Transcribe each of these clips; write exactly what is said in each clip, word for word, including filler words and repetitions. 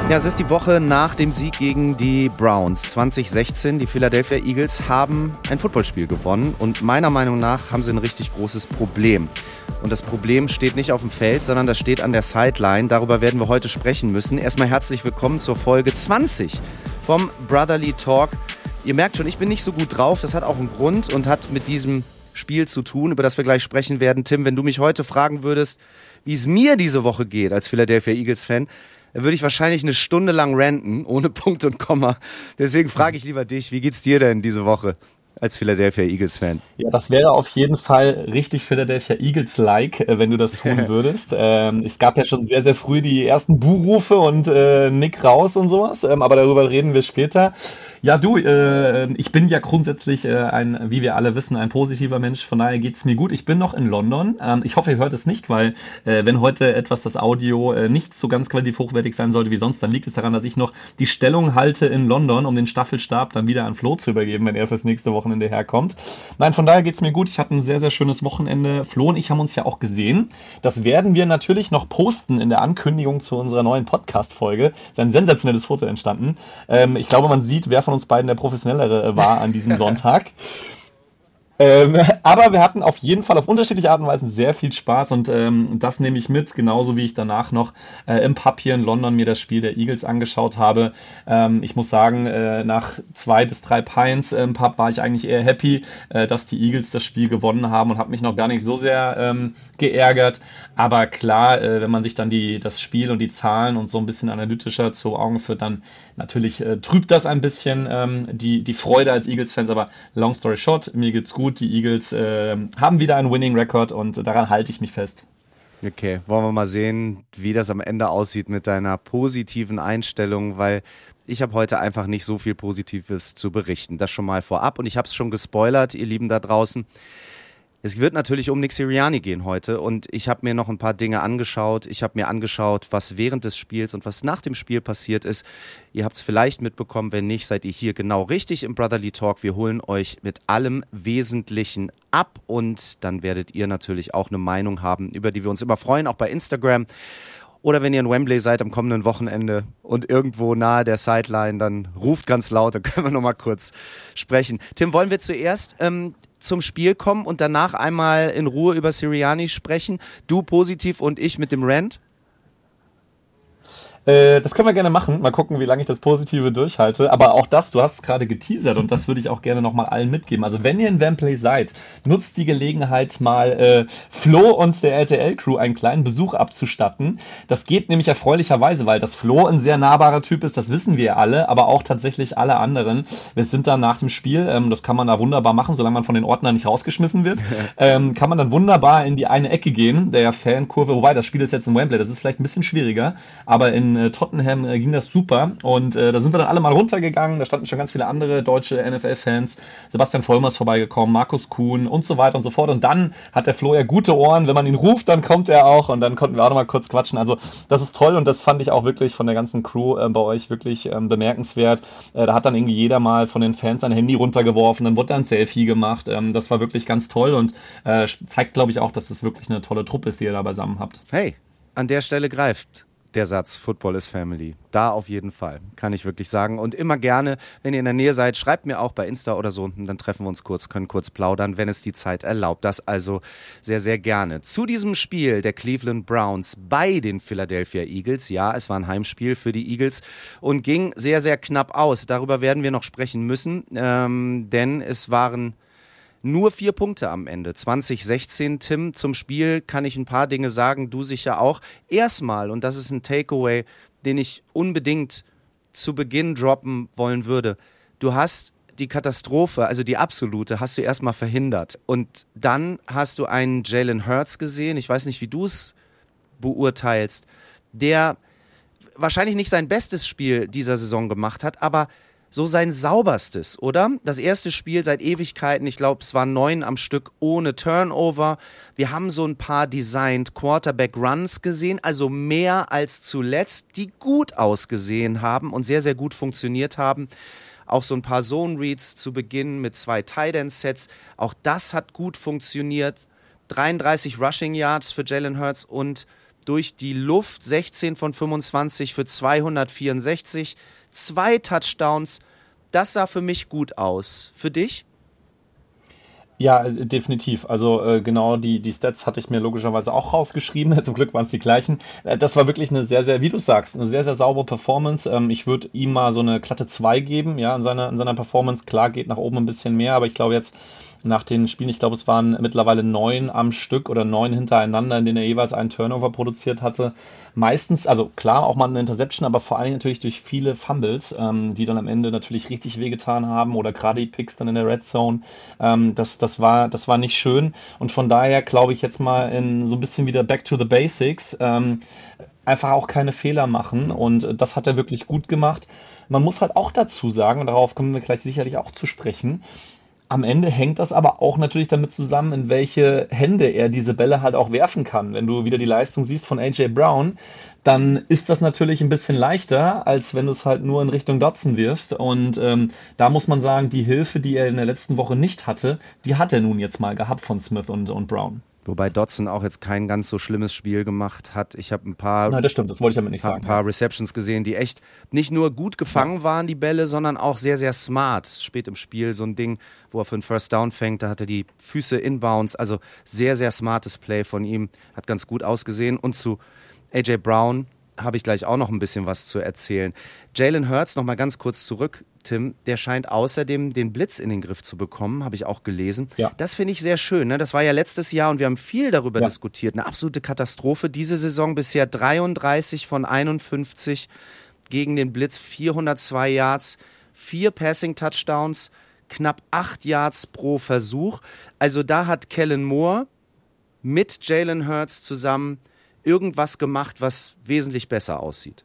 Ja, es ist die Woche nach dem Sieg gegen die Browns zwanzig sechzehn. Die Philadelphia Eagles haben ein Footballspiel gewonnen und meiner Meinung nach haben sie ein richtig großes Problem. Und das Problem steht nicht auf dem Feld, sondern das steht an der Sideline. Darüber werden wir heute sprechen müssen. Erstmal herzlich willkommen zur Folge zwanzig vom Brotherly Talk. Ihr merkt schon, ich bin nicht so gut drauf. Das hat auch einen Grund und hat mit diesem Spiel zu tun, über das wir gleich sprechen werden. Tim, wenn du mich heute fragen würdest, wie es mir diese Woche geht als Philadelphia Eagles-Fan, dann würde ich wahrscheinlich eine Stunde lang ranten, ohne Punkt und Komma. Deswegen frage ich lieber dich, wie geht's dir denn diese Woche als Philadelphia Eagles-Fan? Ja, das wäre auf jeden Fall richtig Philadelphia Eagles-like, äh, wenn du das tun würdest. ähm, es gab ja schon sehr, sehr früh die ersten Buhrufe und äh, Nick raus und sowas, ähm, aber darüber reden wir später. Ja, du, äh, ich bin ja grundsätzlich äh, ein, wie wir alle wissen, ein positiver Mensch, von daher geht's mir gut. Ich bin noch in London. Ähm, ich hoffe, ihr hört es nicht, weil äh, wenn heute etwas das Audio äh, nicht so ganz qualitativ hochwertig sein sollte wie sonst, dann liegt es daran, dass ich noch die Stellung halte in London, um den Staffelstab dann wieder an Flo zu übergeben, wenn er fürs nächste Wochenende herkommt. Nein, von daher geht's mir gut. Ich hatte ein sehr, sehr schönes Wochenende. Flo und ich haben uns ja auch gesehen. Das werden wir natürlich noch posten in der Ankündigung zu unserer neuen Podcast-Folge. Es ist ein sensationelles Foto entstanden. Ähm, ich glaube, man sieht, wer von uns beiden der Professionellere war an diesem Sonntag. Ähm, aber wir hatten auf jeden Fall auf unterschiedliche Art und Weise sehr viel Spaß und ähm, das nehme ich mit, genauso wie ich danach noch äh, im Pub hier in London mir das Spiel der Eagles angeschaut habe. Ähm, ich muss sagen, äh, nach zwei bis drei Pints im Pub war ich eigentlich eher happy, äh, dass die Eagles das Spiel gewonnen haben und habe mich noch gar nicht so sehr ähm, geärgert. Aber klar, äh, wenn man sich dann die, das Spiel und die Zahlen und so ein bisschen analytischer zu Augen führt, dann natürlich äh, trübt das ein bisschen ähm, die, die Freude als Eagles-Fans. Aber long story short, mir geht's gut. Die Eagles äh, haben wieder einen Winning-Record und daran halte ich mich fest. Okay, wollen wir mal sehen, wie das am Ende aussieht mit deiner positiven Einstellung, weil ich habe heute einfach nicht so viel Positives zu berichten. Das schon mal vorab und ich habe es schon gespoilert, ihr Lieben da draußen. Es wird natürlich um Nick Sirianni gehen heute und ich habe mir noch ein paar Dinge angeschaut. Ich habe mir angeschaut, was während des Spiels und was nach dem Spiel passiert ist. Ihr habt es vielleicht mitbekommen, wenn nicht, seid ihr hier genau richtig im Brotherly Talk. Wir holen euch mit allem Wesentlichen ab und dann werdet ihr natürlich auch eine Meinung haben, über die wir uns immer freuen, auch bei Instagram. Oder wenn ihr in Wembley seid am kommenden Wochenende und irgendwo nahe der Sideline, dann ruft ganz laut, dann können wir noch mal kurz sprechen. Tim, wollen wir zuerst ähm, zum Spiel kommen und danach einmal in Ruhe über Sirianni sprechen? Du positiv und ich mit dem Rant? Äh, das können wir gerne machen. Mal gucken, wie lange ich das Positive durchhalte. Aber auch das, du hast es gerade geteasert und das würde ich auch gerne nochmal allen mitgeben. Also wenn ihr in Wembley seid, nutzt die Gelegenheit mal äh, Flo und der R T L-Crew einen kleinen Besuch abzustatten. Das geht nämlich erfreulicherweise, weil das Flo ein sehr nahbarer Typ ist, das wissen wir alle, aber auch tatsächlich alle anderen. Wir sind dann nach dem Spiel, ähm, das kann man da wunderbar machen, solange man von den Ordnern nicht rausgeschmissen wird, ähm, kann man dann wunderbar in die eine Ecke gehen, der Fankurve, wobei das Spiel ist jetzt in Wembley, das ist vielleicht ein bisschen schwieriger, aber in In Tottenham äh, ging das super und äh, da sind wir dann alle mal runtergegangen, da standen schon ganz viele andere deutsche N F L-Fans, Sebastian Vollmer ist vorbeigekommen, Markus Kuhn und so weiter und so fort und dann hat der Flo ja gute Ohren, wenn man ihn ruft, dann kommt er auch und dann konnten wir auch noch mal kurz quatschen, also das ist toll und das fand ich auch wirklich von der ganzen Crew äh, bei euch wirklich ähm, bemerkenswert, äh, da hat dann irgendwie jeder mal von den Fans ein Handy runtergeworfen, dann wurde da ein Selfie gemacht, ähm, das war wirklich ganz toll und äh, zeigt glaube ich auch, dass es wirklich eine tolle Truppe ist, die ihr da beisammen habt. Hey, an der Stelle greift der Satz, Football is Family. Da auf jeden Fall, kann ich wirklich sagen. Und immer gerne, wenn ihr in der Nähe seid, schreibt mir auch bei Insta oder so. Und dann treffen wir uns kurz, können kurz plaudern, wenn es die Zeit erlaubt. Das also sehr, sehr gerne. Zu diesem Spiel der Cleveland Browns bei den Philadelphia Eagles. Ja, es war ein Heimspiel für die Eagles und ging sehr, sehr knapp aus. Darüber werden wir noch sprechen müssen, ähm, denn es waren nur vier Punkte am Ende. zwanzig sechzehn, Tim, zum Spiel kann ich ein paar Dinge sagen, du sicher auch. Erstmal, und das ist ein Takeaway, den ich unbedingt zu Beginn droppen wollen würde. Du hast die Katastrophe, also die absolute, hast du erstmal verhindert. Und dann hast du einen Jalen Hurts gesehen, ich weiß nicht, wie du es beurteilst, der wahrscheinlich nicht sein bestes Spiel dieser Saison gemacht hat, aber so sein sauberstes, oder? Das erste Spiel seit Ewigkeiten, ich glaube, es waren neun am Stück ohne Turnover. Wir haben so ein paar Designed Quarterback-Runs gesehen, also mehr als zuletzt, die gut ausgesehen haben und sehr, sehr gut funktioniert haben. Auch so ein paar Zone-Reads zu Beginn mit zwei Tight-End-Sets. Auch das hat gut funktioniert. dreiunddreißig Rushing Yards für Jalen Hurts und durch die Luft, sechzehn von fünfundzwanzig für zweihundertvierundsechzig, zwei Touchdowns. Das sah für mich gut aus. Für dich? Ja, äh, definitiv. Also äh, genau die, die Stats hatte ich mir logischerweise auch rausgeschrieben. Zum Glück waren es die gleichen. Äh, das war wirklich eine sehr, sehr, wie du sagst, eine sehr, sehr saubere Performance. Ähm, ich würde ihm mal so eine glatte zwei geben, ja, in seiner, in seiner Performance. Klar, geht nach oben ein bisschen mehr, aber ich glaube jetzt nach den Spielen, ich glaube, es waren mittlerweile neun am Stück oder neun hintereinander, in denen er jeweils einen Turnover produziert hatte. Meistens, also klar, auch mal eine Interception, aber vor allem natürlich durch viele Fumbles, ähm, die dann am Ende natürlich richtig wehgetan haben oder gerade die Picks dann in der Red Zone. Ähm, das, das war, das war nicht schön. Und von daher glaube ich jetzt mal in so ein bisschen wieder Back to the Basics. Ähm, einfach auch keine Fehler machen und äh, das hat er wirklich gut gemacht. Man muss halt auch dazu sagen, und darauf kommen wir gleich sicherlich auch zu sprechen, am Ende hängt das aber auch natürlich damit zusammen, in welche Hände er diese Bälle halt auch werfen kann. Wenn du wieder die Leistung siehst von A J Brown, dann ist das natürlich ein bisschen leichter, als wenn du es halt nur in Richtung Dotson wirfst. Und ähm, da muss man sagen, die Hilfe, die er in der letzten Woche nicht hatte, die hat er nun jetzt mal gehabt von Smith und, und Brown. Wobei Dotson auch jetzt kein ganz so schlimmes Spiel gemacht hat. Ich habe ein paar, Nein, das stimmt, das wollte ich damit nicht hab sagen. ein paar Receptions gesehen, die echt nicht nur gut gefangen waren, die Bälle, sondern auch sehr, sehr smart. Spät im Spiel so ein Ding, wo er für einen First Down fängt, da hat er die Füße inbounds. Also sehr, sehr smartes Play von ihm. Hat ganz gut ausgesehen. Und zu A J Brown habe ich gleich auch noch ein bisschen was zu erzählen. Jalen Hurts, noch mal ganz kurz zurück, Tim, der scheint außerdem den Blitz in den Griff zu bekommen, habe ich auch gelesen. Ja. Das finde ich sehr schön. Ne? Das war ja letztes Jahr und wir haben viel darüber Ja. diskutiert. Eine absolute Katastrophe. Diese Saison bisher dreiunddreißig von einundfünfzig gegen den Blitz, vierhundertzwei Yards, vier Passing-Touchdowns, knapp acht Yards pro Versuch. Also da hat Kellen Moore mit Jalen Hurts zusammen irgendwas gemacht, was wesentlich besser aussieht.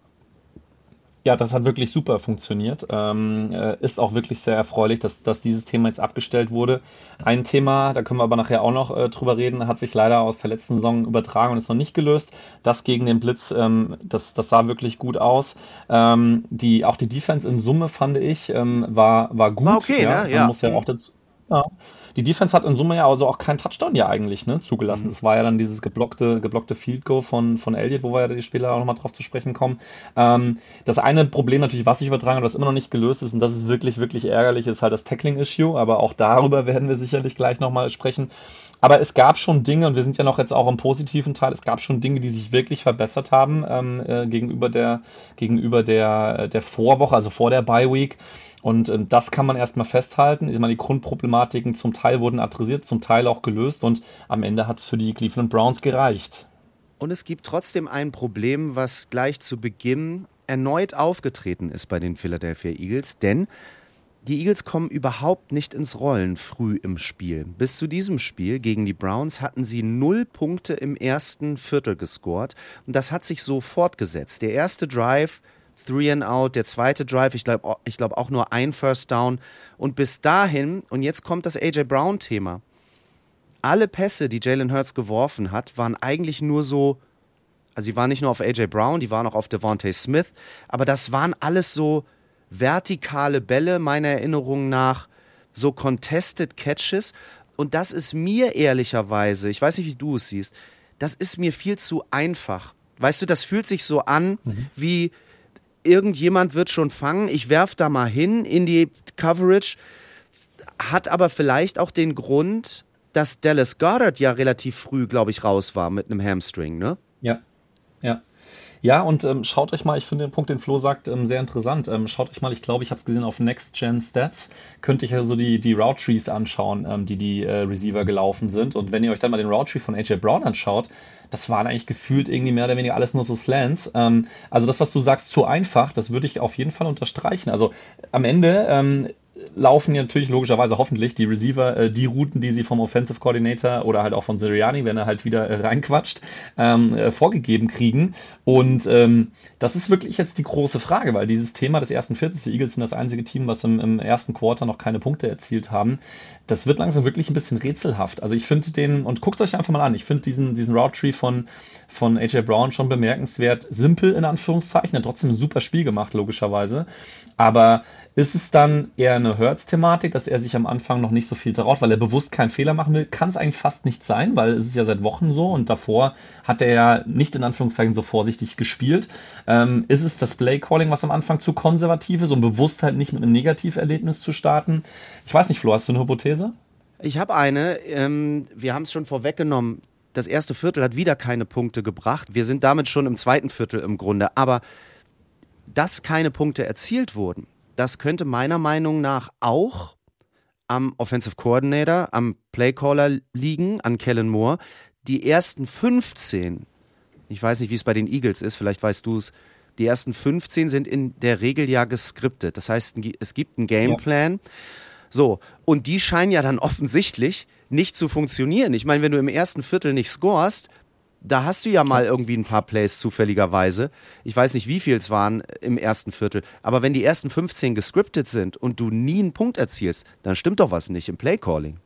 Ja, das hat wirklich super funktioniert. Ähm, äh, ist auch wirklich sehr erfreulich, dass, dass dieses Thema jetzt abgestellt wurde. Ein Thema, da können wir aber nachher auch noch äh, drüber reden, hat sich leider aus der letzten Saison übertragen und ist noch nicht gelöst. Das gegen den Blitz, ähm, das, das sah wirklich gut aus. Ähm, die, auch die Defense in Summe, fand ich, ähm, war, war gut. War okay, ja. ne? Man Ja. muss ja auch dazu. Ja. Die Defense hat in Summe ja also auch keinen Touchdown ja eigentlich ne, zugelassen. Das war ja dann dieses geblockte, geblockte Field Goal von, von Elliott, wo wir ja die Spieler auch nochmal drauf zu sprechen kommen. Ähm, das eine Problem natürlich, was sich übertragen hat, was immer noch nicht gelöst ist, und das ist wirklich, wirklich ärgerlich, ist halt das Tackling-Issue, aber auch darüber werden wir sicherlich gleich nochmal sprechen. Aber es gab schon Dinge, und wir sind ja noch jetzt auch im positiven Teil, es gab schon Dinge, die sich wirklich verbessert haben ähm, äh, gegenüber der, gegenüber der, der Vorwoche, also vor der Bye-Week. Und äh, das kann man erstmal festhalten. Ich meine, die Grundproblematiken zum Teil wurden adressiert, zum Teil auch gelöst und am Ende hat es für die Cleveland Browns gereicht. Und es gibt trotzdem ein Problem, was gleich zu Beginn erneut aufgetreten ist bei den Philadelphia Eagles, denn die Eagles kommen überhaupt nicht ins Rollen früh im Spiel. Bis zu diesem Spiel gegen die Browns hatten sie null Punkte im ersten Viertel gescored und das hat sich so fortgesetzt. Der erste Drive, Three and Out, der zweite Drive, ich glaube ich glaub auch nur ein First Down und bis dahin, und jetzt kommt das A J Brown-Thema, alle Pässe, die Jalen Hurts geworfen hat, waren eigentlich nur so, also sie waren nicht nur auf A J Brown, die waren auch auf Devontae Smith, aber das waren alles so vertikale Bälle, meiner Erinnerung nach, so Contested Catches. Und das ist mir ehrlicherweise, ich weiß nicht, wie du es siehst, das ist mir viel zu einfach. Weißt du, das fühlt sich so an, mhm. wie irgendjemand wird schon fangen, ich werf da mal hin in die Coverage, hat aber vielleicht auch den Grund, dass Dallas Goedert ja relativ früh, glaube ich, raus war mit einem Hamstring, ne? Ja, ja. Ja, und ähm, schaut euch mal, ich finde den Punkt, den Flo sagt, ähm, sehr interessant. Ähm, schaut euch mal, ich glaube, ich habe es gesehen auf Next Gen Stats, könnt ihr also die, die Route Trees anschauen, ähm, die die äh, Receiver gelaufen sind. Und wenn ihr euch dann mal den Route Tree von A J Brown anschaut, das waren eigentlich gefühlt irgendwie mehr oder weniger alles nur so Slants. Ähm, also das, was du sagst, zu einfach, das würde ich auf jeden Fall unterstreichen. Also am Ende ähm, laufen ja natürlich logischerweise hoffentlich die Receiver äh, die Routen, die sie vom Offensive Coordinator oder halt auch von Sirianni, wenn er halt wieder äh, reinquatscht, ähm, äh, vorgegeben kriegen. Und ähm, das ist wirklich jetzt die große Frage, weil dieses Thema des ersten Viertels, die Eagles sind das einzige Team, was im, im ersten Quarter noch keine Punkte erzielt haben, das wird langsam wirklich ein bisschen rätselhaft. Also ich finde den, und guckt euch einfach mal an, ich finde diesen, diesen Route Tree von, von A J Brown schon bemerkenswert simpel, in Anführungszeichen, hat trotzdem ein super Spiel gemacht, logischerweise. Aber ist es dann eher eine Hurts-Thematik, dass er sich am Anfang noch nicht so viel traut, weil er bewusst keinen Fehler machen will? Kann es eigentlich fast nicht sein, weil es ist ja seit Wochen so und davor hat er ja nicht in Anführungszeichen so vorsichtig gespielt. Ähm, ist es das Play-Calling, was am Anfang zu konservativ ist, um bewusst halt nicht mit einem Negativerlebnis zu starten? Ich weiß nicht, Flo, hast du eine Hypothese? Ich habe eine, ähm, wir haben es schon vorweggenommen, das erste Viertel hat wieder keine Punkte gebracht. Wir sind damit schon im zweiten Viertel im Grunde, aber dass keine Punkte erzielt wurden, das könnte meiner Meinung nach auch am Offensive Coordinator, am Playcaller liegen, an Kellen Moore. Die ersten fünfzehn, ich weiß nicht, wie es bei den Eagles ist, vielleicht weißt du es, die ersten fünfzehn sind in der Regel ja geskriptet. Das heißt, es gibt einen Gameplan. Ja. So, und die scheinen ja dann offensichtlich nicht zu funktionieren. Ich meine, wenn du im ersten Viertel nicht scorest, da hast du ja mal irgendwie ein paar Plays zufälligerweise. Ich weiß nicht, wie viel es waren im ersten Viertel. Aber wenn die ersten fünfzehn gescriptet sind und du nie einen Punkt erzielst, dann stimmt doch was nicht im Playcalling.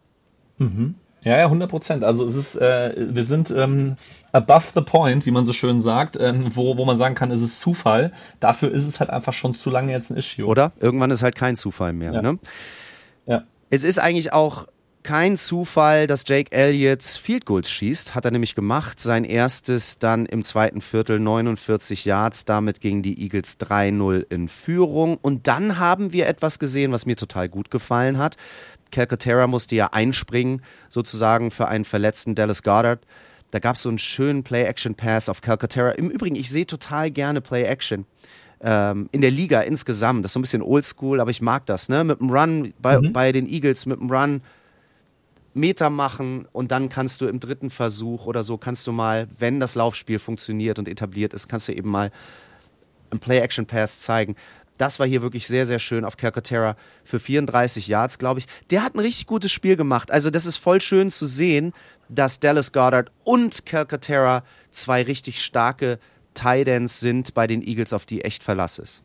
Mhm. Ja, ja, hundert Prozent. Also es ist, äh, wir sind ähm, above the point, wie man so schön sagt, ähm, wo, wo man sagen kann, es ist Zufall. Dafür ist es halt einfach schon zu lange jetzt ein Issue. Oder? Irgendwann ist halt kein Zufall mehr. Ja. Ne? Ja. Es ist eigentlich auch kein Zufall, dass Jake Elliott Field Goals schießt. Hat er nämlich gemacht. Sein erstes dann im zweiten Viertel, neunundvierzig Yards. Damit gingen die Eagles drei null in Führung. Und dann haben wir etwas gesehen, was mir total gut gefallen hat. Calcaterra musste ja einspringen, sozusagen für einen verletzten Dallas Goedert. Da gab es so einen schönen Play-Action-Pass auf Calcaterra. Im Übrigen, ich sehe total gerne Play-Action. Ähm, in der Liga insgesamt. Das ist so ein bisschen oldschool, aber ich mag das. Ne? Mit dem Run bei, mhm. bei den Eagles, mit dem Run Meter machen und dann kannst du im dritten Versuch oder so, kannst du mal, wenn das Laufspiel funktioniert und etabliert ist, kannst du eben mal einen Play-Action-Pass zeigen. Das war hier wirklich sehr, sehr schön auf Calcaterra für vierunddreißig Yards, glaube ich. Der hat ein richtig gutes Spiel gemacht. Also das ist voll schön zu sehen, dass Dallas Goedert und Calcaterra zwei richtig starke Tight Ends sind bei den Eagles, auf die echt Verlass ist.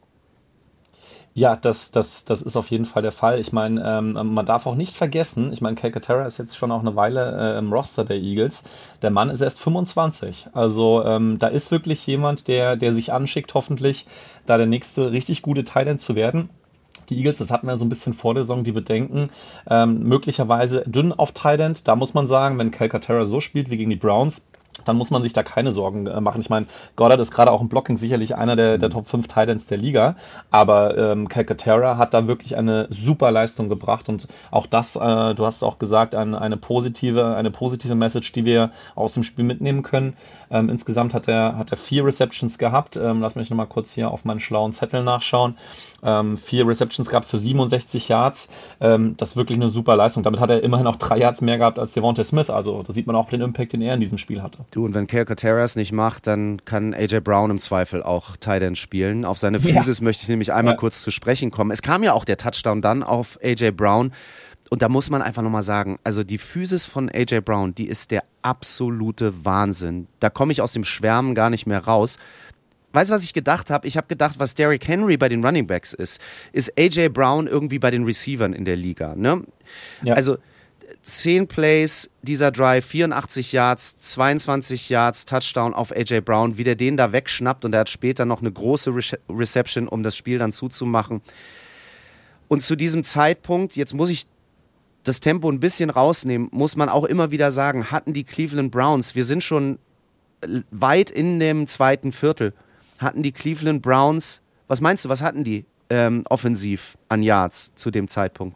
Ja, das, das, das ist auf jeden Fall der Fall. Ich meine, ähm, man darf auch nicht vergessen, ich meine, Calcaterra ist jetzt schon auch eine Weile äh, im Roster der Eagles. Der Mann ist erst fünfundzwanzig. Also ähm, da ist wirklich jemand, der, der sich anschickt, hoffentlich da der nächste richtig gute Tight End zu werden. Die Eagles, das hatten wir so ein bisschen vor der Saison, die Bedenken, ähm, möglicherweise dünn auf Tight End. Da muss man sagen, wenn Calcaterra so spielt wie gegen die Browns, dann muss man sich da keine Sorgen äh, machen. Ich meine, Goddard ist gerade auch im Blocking sicherlich einer der, der Top fünf Tight Ends der Liga, aber ähm, Calcaterra hat da wirklich eine super Leistung gebracht und auch das, äh, du hast es auch gesagt, ein, eine positive, eine positive Message, die wir aus dem Spiel mitnehmen können. Ähm, insgesamt hat er, hat er vier Receptions gehabt. Ähm, lass mich nochmal kurz hier auf meinen schlauen Zettel nachschauen. Ähm, vier Receptions gehabt für siebenundsechzig Yards. Ähm, das ist wirklich eine super Leistung. Damit hat er immerhin auch drei Yards mehr gehabt als Devontae Smith. Also da sieht man auch den Impact, den er in diesem Spiel hatte. Du, und wenn Calcaterra es nicht macht, dann kann A J Brown im Zweifel auch Tight End spielen. Auf seine Physis ja. möchte ich nämlich einmal ja. kurz zu sprechen kommen. Es kam ja auch der Touchdown dann auf A J Brown. Und da muss man einfach nochmal sagen, also die Physis von A J Brown, die ist der absolute Wahnsinn. Da komme ich aus dem Schwärmen gar nicht mehr raus. Weißt du, was ich gedacht habe? Ich habe gedacht, was Derrick Henry bei den Running Backs ist, ist A J Brown irgendwie bei den Receivern in der Liga. Ne? Ja. Also zehn Plays, dieser Drive, vierundachtzig Yards, zweiundzwanzig Yards, Touchdown auf A J Brown, wie der den da wegschnappt und er hat später noch eine große Re- Reception, um das Spiel dann zuzumachen. Und zu diesem Zeitpunkt, jetzt muss ich das Tempo ein bisschen rausnehmen, muss man auch immer wieder sagen, hatten die Cleveland Browns, wir sind schon weit in dem zweiten Viertel, hatten die Cleveland Browns, was meinst du, was hatten die ähm, offensiv an Yards zu dem Zeitpunkt?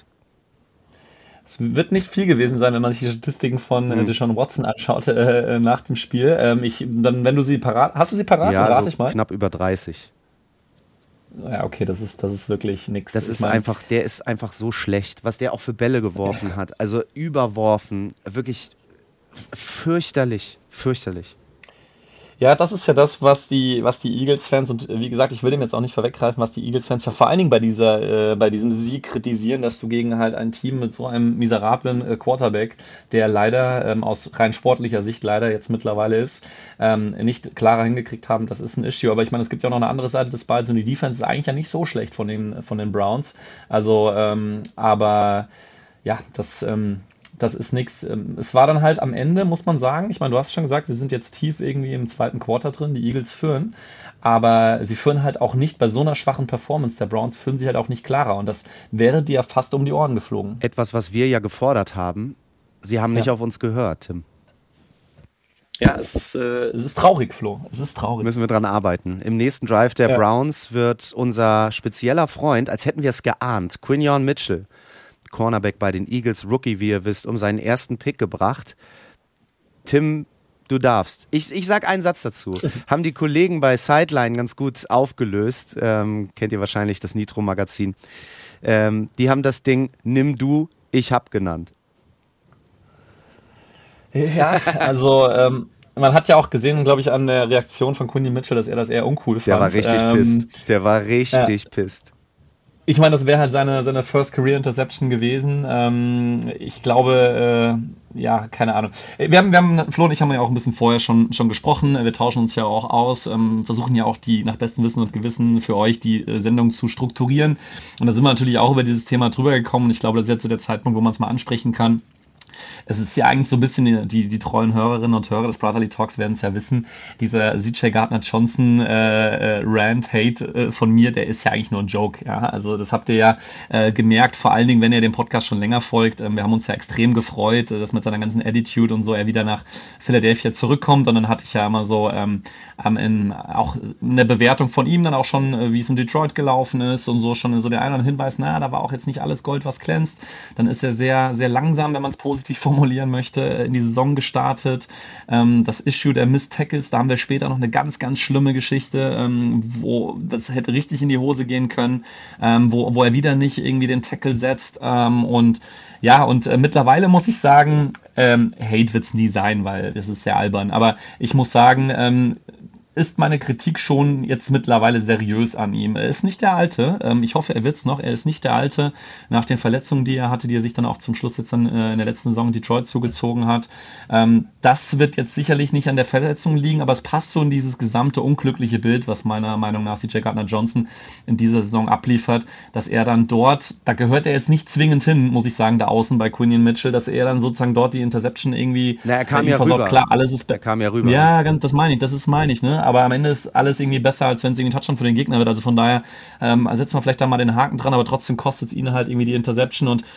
Es wird nicht viel gewesen sein, wenn man sich die Statistiken von mhm. Deshaun Watson anschaut äh, nach dem Spiel. Ähm, ich, dann, wenn du sie parat, hast du sie parat? Ja, rate so ich mal. Knapp über dreißig. Ja, okay, das ist, das ist wirklich nichts. Das ist einfach, der ist einfach so schlecht, was der auch für Bälle geworfen hat. Also überworfen, wirklich fürchterlich, fürchterlich. Ja, das ist ja das, was die, was die Eagles-Fans, und wie gesagt, ich will dem jetzt auch nicht vorweggreifen, was die Eagles-Fans ja vor allen Dingen bei dieser, äh, bei diesem Sieg kritisieren, dass du gegen halt ein Team mit so einem miserablen äh, Quarterback, der leider ähm, aus rein sportlicher Sicht leider jetzt mittlerweile ist, ähm, nicht klarer hingekriegt haben, das ist ein Issue. Aber ich meine, es gibt ja auch noch eine andere Seite des Balls und die Defense ist eigentlich ja nicht so schlecht von den, von den Browns. Also, ähm, aber ja, das, ähm, das ist nix. Ähm, Es war dann halt am Ende, muss man sagen, ich meine, du hast schon gesagt, wir sind jetzt tief irgendwie im zweiten Quarter drin, die Eagles führen, aber sie führen halt auch nicht bei so einer schwachen Performance der Browns, führen sie halt auch nicht klarer und das wäre dir ja fast um die Ohren geflogen. Etwas, was wir ja gefordert haben. Sie haben nicht Ja. auf uns gehört, Tim. Ja, es ist, äh, es ist traurig, Flo. Es ist traurig. Müssen wir dran arbeiten. Im nächsten Drive der Ja. Browns wird unser spezieller Freund, als hätten wir es geahnt, Quinion Mitchell, Cornerback bei den Eagles, Rookie, wie ihr wisst, um seinen ersten Pick gebracht. Tim, du darfst. Ich, ich sag einen Satz dazu. Haben die Kollegen bei Sideline ganz gut aufgelöst. Ähm, kennt ihr wahrscheinlich das Nitro-Magazin. Ähm, die haben das Ding Nimm du, ich hab genannt. Ja, also ähm, man hat ja auch gesehen, glaube ich, an der Reaktion von Quincy Mitchell, dass er das eher uncool Der war fand. richtig Ähm, pisst. Der war ja, richtig pisst. ich meine, das wäre halt seine, seine First Career Interception gewesen. Ähm, ich glaube, äh, ja, keine Ahnung. Wir haben, wir haben, Flo und ich haben ja auch ein bisschen vorher schon, schon gesprochen. Wir tauschen uns ja auch aus, ähm, versuchen ja auch die nach bestem Wissen und Gewissen für euch die äh, Sendung zu strukturieren. Und da sind wir natürlich auch über dieses Thema drüber gekommen. Und ich glaube, das ist jetzt so der Zeitpunkt, wo man es mal ansprechen kann. Es ist ja eigentlich so ein bisschen, die, die, die treuen Hörerinnen und Hörer des Brotherly Talks werden es ja wissen, dieser C J Gardner-Johnson äh, äh, Rant, Hate äh, von mir, der ist ja eigentlich nur ein Joke. Ja? Also das habt ihr ja äh, gemerkt, vor allen Dingen, wenn ihr dem Podcast schon länger folgt. Ähm, wir haben uns ja extrem gefreut, äh, dass mit seiner ganzen Attitude und so er wieder nach Philadelphia zurückkommt. Und dann hatte ich ja immer so ähm, ähm, in, auch eine Bewertung von ihm dann auch schon, äh, wie es in Detroit gelaufen ist und so schon so der eine oder andere Hinweis, naja, da war auch jetzt nicht alles Gold, was glänzt. Dann ist er sehr, sehr langsam, wenn man es positiv formulieren möchte, in die Saison gestartet. Ähm, das Issue der Missed Tackles, da haben wir später noch eine ganz, ganz schlimme Geschichte, ähm, wo das hätte richtig in die Hose gehen können, ähm, wo, wo er wieder nicht irgendwie den Tackle setzt. Ähm, und ja, und äh, mittlerweile muss ich sagen, ähm, Hate wird es nie sein, weil das ist sehr albern. Aber ich muss sagen, ähm, ist meine Kritik schon jetzt mittlerweile seriös an ihm. Er ist nicht der Alte, ähm, ich hoffe, er wird's noch, er ist nicht der Alte nach den Verletzungen, die er hatte, die er sich dann auch zum Schluss jetzt dann äh, in der letzten Saison in Detroit zugezogen hat. Ähm, das wird jetzt sicherlich nicht an der Verletzung liegen, aber es passt so in dieses gesamte unglückliche Bild, was meiner Meinung nach C J Gardner-Johnson in dieser Saison abliefert, dass er dann dort, da gehört er jetzt nicht zwingend hin, muss ich sagen, da außen bei Quinion Mitchell, dass er dann sozusagen dort die Interception irgendwie Na, er äh, kam ihm ja versorgt. rüber. Klar, alles ist Er be- kam ja rüber. ja, ganz- das meine ich, das ist meine ich, ne? Aber am Ende ist alles irgendwie besser, als wenn es irgendwie ein Touchdown für den Gegner wird. Also von daher ähm, setzt man vielleicht da mal den Haken dran, aber trotzdem kostet es ihn halt irgendwie die Interception und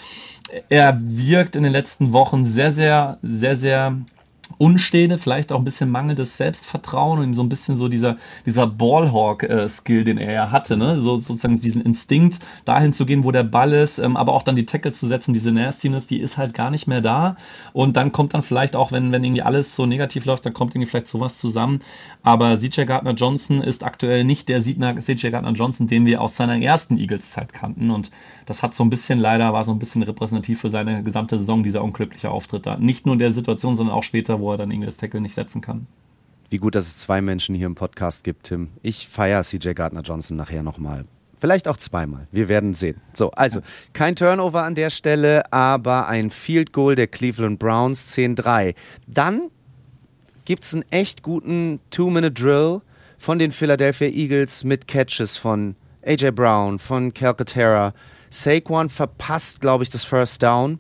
er wirkt in den letzten Wochen sehr, sehr, sehr, sehr Unstete, vielleicht auch ein bisschen mangelndes Selbstvertrauen und so ein bisschen so dieser, dieser Ballhawk-Skill, den er ja hatte, ne? So, sozusagen diesen Instinkt, dahin zu gehen, wo der Ball ist, ähm, aber auch dann die Tackles zu setzen, diese Nastiness, die ist halt gar nicht mehr da und dann kommt dann vielleicht auch, wenn, wenn irgendwie alles so negativ läuft, dann kommt irgendwie vielleicht sowas zusammen, aber C J Gardner-Johnson ist aktuell nicht der C J Gardner-Johnson, den wir aus seiner ersten Eagles-Zeit kannten und das hat so ein bisschen leider, war so ein bisschen repräsentativ für seine gesamte Saison, dieser unglückliche Auftritt da. Nicht nur in der Situation, sondern auch später, wo er dann irgendwie das Tackle nicht setzen kann. Wie gut, dass es zwei Menschen hier im Podcast gibt, Tim. Ich feiere C J Gardner-Johnson nachher nochmal. Vielleicht auch zweimal. Wir werden sehen. So, also kein Turnover an der Stelle, aber ein Field Goal der Cleveland Browns, zehn drei. Dann gibt es einen echt guten Two-Minute-Drill von den Philadelphia Eagles mit Catches von A J Brown, von Calcaterra. Saquon verpasst, glaube ich, das First Down.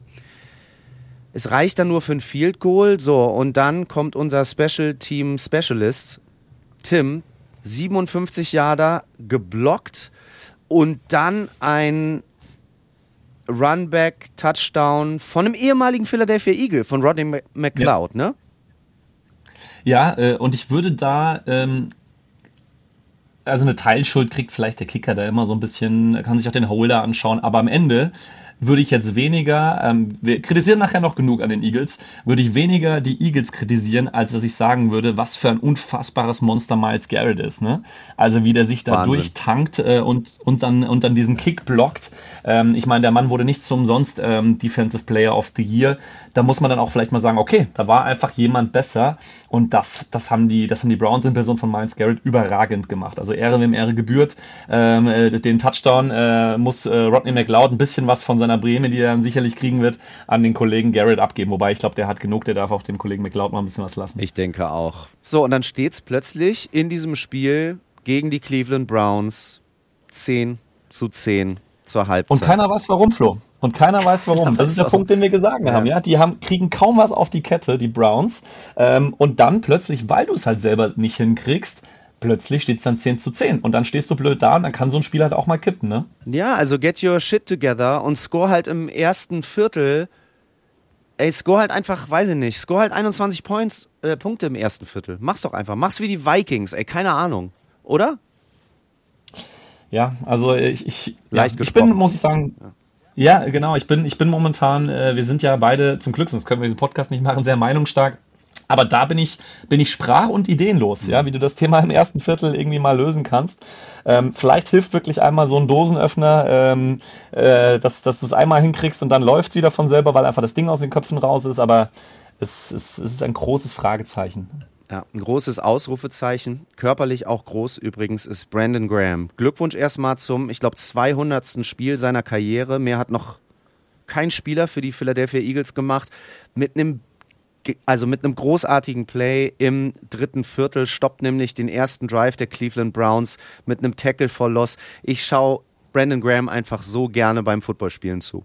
Es reicht dann nur für ein Field Goal. So, und dann kommt unser Special Team Specialist, Tim, siebenundfünfzig Yarder, geblockt und dann ein Runback-Touchdown von einem ehemaligen Philadelphia Eagle, von Rodney McLeod, ja. Ne? Ja, äh, und ich würde da, ähm, also eine Teilschuld kriegt vielleicht der Kicker da immer so ein bisschen, kann sich auch den Holder anschauen, aber am Ende würde ich jetzt weniger, ähm, wir kritisieren nachher noch genug an den Eagles, würde ich weniger die Eagles kritisieren, als dass ich sagen würde, was für ein unfassbares Monster Miles Garrett ist, ne? Also wie der sich da Wahnsinn. durchtankt äh, und, und, dann, und dann diesen Kick blockt. Ähm, ich meine, der Mann wurde nicht zum umsonst ähm, Defensive Player of the Year. Da muss man dann auch vielleicht mal sagen, okay, da war einfach jemand besser und das, das haben die, das haben die Browns in Person von Miles Garrett überragend gemacht. Also Ehre wem Ehre gebührt. Ähm, äh, den Touchdown äh, muss äh, Rodney McLeod ein bisschen was von seiner Breme, die er dann sicherlich kriegen wird, an den Kollegen Garrett abgeben. Wobei ich glaube, der hat genug, der darf auch dem Kollegen McLeod mal ein bisschen was lassen. Ich denke auch. So, und dann steht es plötzlich in diesem Spiel gegen die Cleveland Browns zehn zu zehn, zur Halbzeit. Und keiner weiß warum, Flo. Und keiner weiß warum. Das ist der Punkt, den wir gesagt haben. Ja, die haben, kriegen kaum was auf die Kette, die Browns. Ähm, und dann plötzlich, weil du es halt selber nicht hinkriegst, plötzlich steht es dann zehn zu zehn. Und dann stehst du blöd da und dann kann so ein Spiel halt auch mal kippen, ne? Ja, also get your shit together und score halt im ersten Viertel. Ey, score halt einfach, weiß ich nicht, score halt einundzwanzig Points, äh, Punkte im ersten Viertel. Mach's doch einfach. Mach's wie die Vikings, ey, keine Ahnung. Oder? Ja, also ich, ich, Leicht ja, ich gesprochen. bin, muss ich sagen, ja, genau, ich bin, ich bin momentan, äh, wir sind ja beide, zum Glück, sonst können wir diesen Podcast nicht machen, sehr meinungsstark. Aber da bin ich, bin ich sprach- und ideenlos, ja, wie du das Thema im ersten Viertel irgendwie mal lösen kannst. Ähm, vielleicht hilft wirklich einmal so ein Dosenöffner, ähm, äh, dass, dass du es einmal hinkriegst und dann läuft es wieder von selber, weil einfach das Ding aus den Köpfen raus ist. Aber es, es, es ist ein großes Fragezeichen. Ja, ein großes Ausrufezeichen, körperlich auch groß übrigens, ist Brandon Graham. Glückwunsch erstmal zum, ich glaube, zweihundertsten Spiel seiner Karriere. Mehr hat noch kein Spieler für die Philadelphia Eagles gemacht. Mit einem, also mit einem großartigen Play im dritten Viertel, stoppt nämlich den ersten Drive der Cleveland Browns mit einem Tackle for Loss. Ich schaue Brandon Graham einfach so gerne beim Footballspielen zu.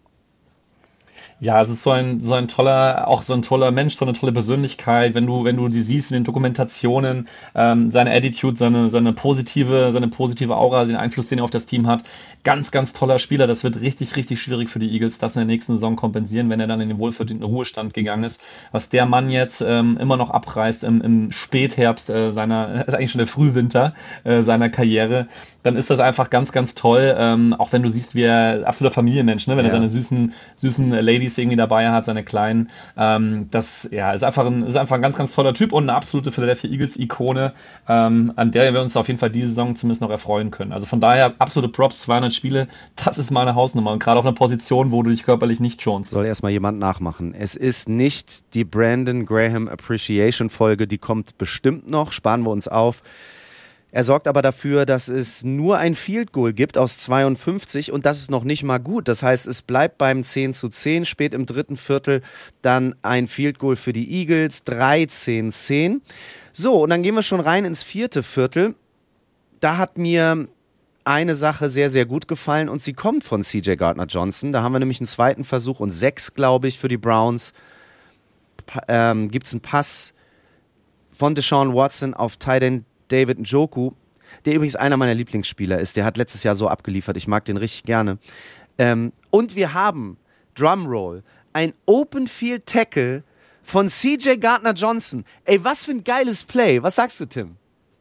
Ja, es ist so ein, so ein toller, auch so ein toller Mensch, so eine tolle Persönlichkeit, wenn du, wenn du die siehst in den Dokumentationen, ähm, seine Attitude, seine, seine positive, seine positive Aura, den Einfluss, den er auf das Team hat. Ganz, ganz toller Spieler. Das wird richtig, richtig schwierig für die Eagles, das in der nächsten Saison kompensieren, wenn er dann in den wohlverdienten Ruhestand gegangen ist. Was der Mann jetzt ähm, immer noch abreißt im, im Spätherbst äh, seiner, ist eigentlich schon der Frühwinter äh, seiner Karriere, dann ist das einfach ganz, ganz toll. Ähm, auch wenn du siehst, wie er absoluter Familienmensch, ne? Wenn Ja. er seine süßen, süßen Ladies irgendwie dabei hat, seine kleinen. Ähm, das ja, ist, einfach ein, ist einfach ein ganz, ganz toller Typ und eine absolute Philadelphia Eagles-Ikone, ähm, an der wir uns auf jeden Fall diese Saison zumindest noch erfreuen können. Also von daher absolute Props, zweihundert Spiele, das ist meine Hausnummer. Und gerade auf einer Position, wo du dich körperlich nicht schonst. Soll erstmal jemand nachmachen. Es ist nicht die Brandon Graham Appreciation Folge, die kommt bestimmt noch, sparen wir uns auf. Er sorgt aber dafür, dass es nur ein Field Goal gibt aus zweiundfünfzig und das ist noch nicht mal gut. Das heißt, es bleibt beim zehn zu zehn, spät im dritten Viertel dann ein Field Goal für die Eagles, dreizehn zehn. So, und dann gehen wir schon rein ins vierte Viertel. Da hat mir eine Sache sehr, sehr gut gefallen und sie kommt von C J Gardner-Johnson. Da haben wir nämlich einen zweiten Versuch und sechs, glaube ich, für die Browns. Pa- ähm, gibt es einen Pass von Deshaun Watson auf Tight End David Njoku, der übrigens einer meiner Lieblingsspieler ist. Der hat letztes Jahr so abgeliefert. Ich mag den richtig gerne. Ähm, und wir haben, Drumroll, ein Open Field Tackle von C J Gardner-Johnson. Ey, was für ein geiles Play. Was sagst du, Tim?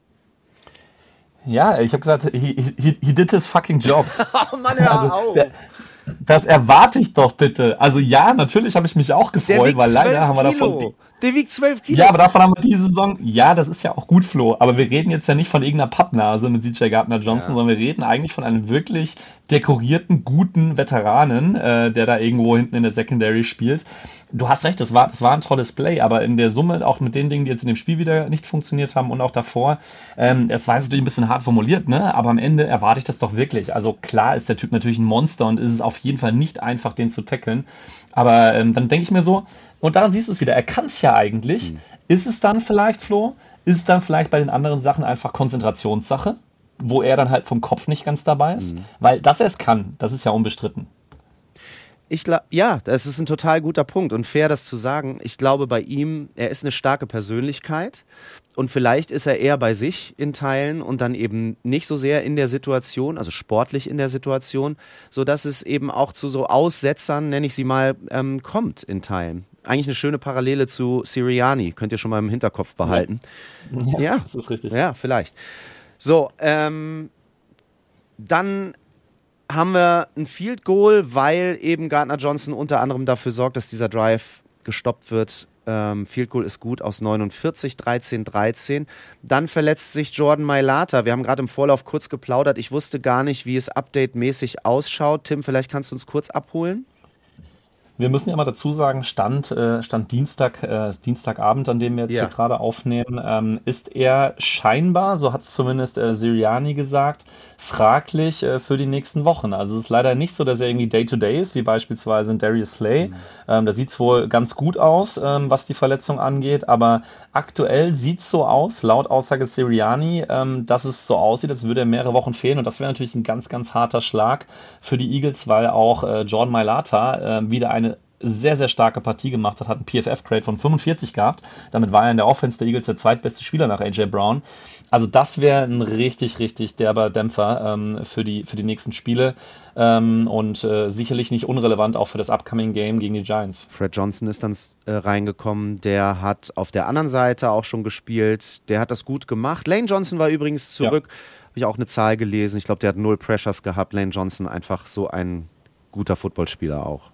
Ja, ich habe gesagt, he, he, he did his fucking job. Oh Mann, hör Also, auf. sehr, das erwarte ich doch bitte. Also ja, natürlich habe ich mich auch Der gefreut, wiegt weil leider zwölf haben wir Kilo. davon... Der wiegt zwölf Kilo. Ja, aber davon haben wir diese Saison, ja, das ist ja auch gut, Flo, aber wir reden jetzt ja nicht von irgendeiner Pappnase mit C J Gardner-Johnson, Ja. sondern wir reden eigentlich von einem wirklich dekorierten, guten Veteranen, äh, der da irgendwo hinten in der Secondary spielt. Du hast recht, das war, das war ein tolles Play, aber in der Summe, auch mit den Dingen, die jetzt in dem Spiel wieder nicht funktioniert haben und auch davor, ähm, es war jetzt natürlich ein bisschen hart formuliert, ne? Aber am Ende erwarte ich das doch wirklich. Also klar ist der Typ natürlich ein Monster und ist es auf jeden Fall nicht einfach, den zu tackeln. Aber ähm, dann denke ich mir so, und daran siehst du es wieder, er kann es ja eigentlich. Mhm. Ist es dann vielleicht, Flo, ist es dann vielleicht bei den anderen Sachen einfach Konzentrationssache, wo er dann halt vom Kopf nicht ganz dabei ist? Mhm. Weil, dass er es kann, das ist ja unbestritten. Ich glaube, ja, das ist ein total guter Punkt und fair, das zu sagen. Ich glaube bei ihm, er ist eine starke Persönlichkeit und vielleicht ist er eher bei sich in Teilen und dann eben nicht so sehr in der Situation, also sportlich in der Situation, sodass es eben auch zu so Aussetzern, nenne ich sie mal, ähm, kommt in Teilen. Eigentlich eine schöne Parallele zu Sirianni, könnt ihr schon mal im Hinterkopf behalten. Ja, Ja. das ist richtig. Ja, vielleicht. So, ähm, dann haben wir ein Field Goal, weil eben Gardner-Johnson unter anderem dafür sorgt, dass dieser Drive gestoppt wird. Ähm, Field Goal ist gut aus neunundvierzig, dreizehn dreizehn. Dann verletzt sich Jordan Mailata. Wir haben gerade im Vorlauf kurz geplaudert. Ich wusste gar nicht, wie es update-mäßig ausschaut. Tim, vielleicht kannst du uns kurz abholen? Wir müssen ja mal dazu sagen, Stand, äh, Stand Dienstag, äh, Dienstagabend, an dem wir jetzt Ja. hier gerade aufnehmen, ähm, ist er scheinbar, so hat es zumindest äh, Sirianni gesagt, fraglich äh, für die nächsten Wochen. Also es ist leider nicht so, dass er irgendwie Day-to-Day ist, wie beispielsweise in Darius Slay. Mhm. Ähm, da sieht es wohl ganz gut aus, ähm, was die Verletzung angeht, aber aktuell sieht es so aus, laut Aussage Sirianni, ähm, dass es so aussieht, als würde er mehrere Wochen fehlen und das wäre natürlich ein ganz, ganz harter Schlag für die Eagles, weil auch äh, Jordan Mailata äh, wieder eine sehr, sehr starke Partie gemacht hat, hat einen P F F-Grade von fünfundvierzig gehabt. Damit war er in der Offense der Eagles der zweitbeste Spieler nach A J Brown. Also das wäre ein richtig, richtig derber Dämpfer ähm, für die, für die nächsten Spiele ähm, und äh, sicherlich nicht unrelevant auch für das Upcoming Game gegen die Giants. Fred Johnson ist dann äh, reingekommen, der hat auf der anderen Seite auch schon gespielt, der hat das gut gemacht. Lane Johnson war übrigens zurück, ja. Habe ich auch eine Zahl gelesen, ich glaube, der hat null Pressures gehabt. Lane Johnson einfach so ein guter Footballspieler auch.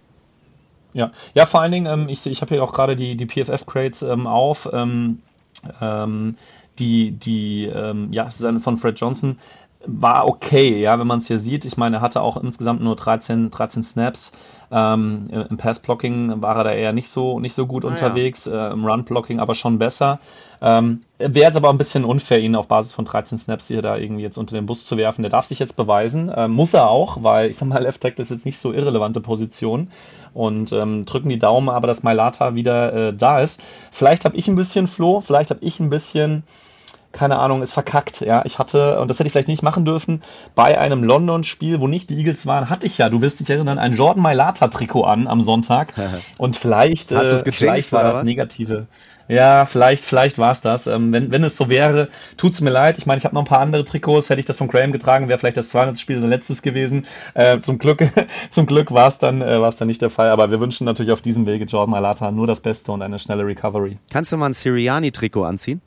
Ja, ja, vor allen Dingen, ähm, ich, seh- ich habe hier auch gerade die, die P F F-Crates ähm, auf. Ähm, ähm, die, die, ähm, ja, seine von Fred Johnson war okay, ja, wenn man es hier sieht. Ich meine, er hatte auch insgesamt nur dreizehn, dreizehn Snaps. Ähm, im Pass-Blocking war er da eher nicht so, nicht so gut Ah, ja. unterwegs, äh, im Run-Blocking aber schon besser. Ähm, wäre jetzt aber ein bisschen unfair, ihn auf Basis von dreizehn Snaps hier da irgendwie jetzt unter den Bus zu werfen. Der darf sich jetzt beweisen, ähm, muss er auch, weil ich sag mal, Left Tackle ist jetzt nicht so irrelevante Position und ähm, drücken die Daumen, aber dass Mailata wieder äh, da ist. Vielleicht habe ich ein bisschen Flo, vielleicht habe ich ein bisschen keine Ahnung, ist verkackt. Ja, ich hatte, und das hätte ich vielleicht nicht machen dürfen, bei einem London-Spiel, wo nicht die Eagles waren, hatte ich ja, du wirst dich erinnern, ein Jordan Mailata-Trikot an am Sonntag. Und vielleicht, Hast du es äh, vielleicht gejinxt war oder das was? Negative. Ja, vielleicht, vielleicht war es das. Ähm, wenn, wenn es so wäre, tut's mir leid. Ich meine, ich habe noch ein paar andere Trikots. Hätte ich das von Graham getragen, wäre vielleicht das zweihundertste Spiel oder letztes gewesen. Äh, zum Glück, zum Glück war es dann, äh, war es dann nicht der Fall. Aber wir wünschen natürlich auf diesem Wege Jordan Mailata nur das Beste und eine schnelle Recovery. Kannst du mal ein Sirianni-Trikot anziehen?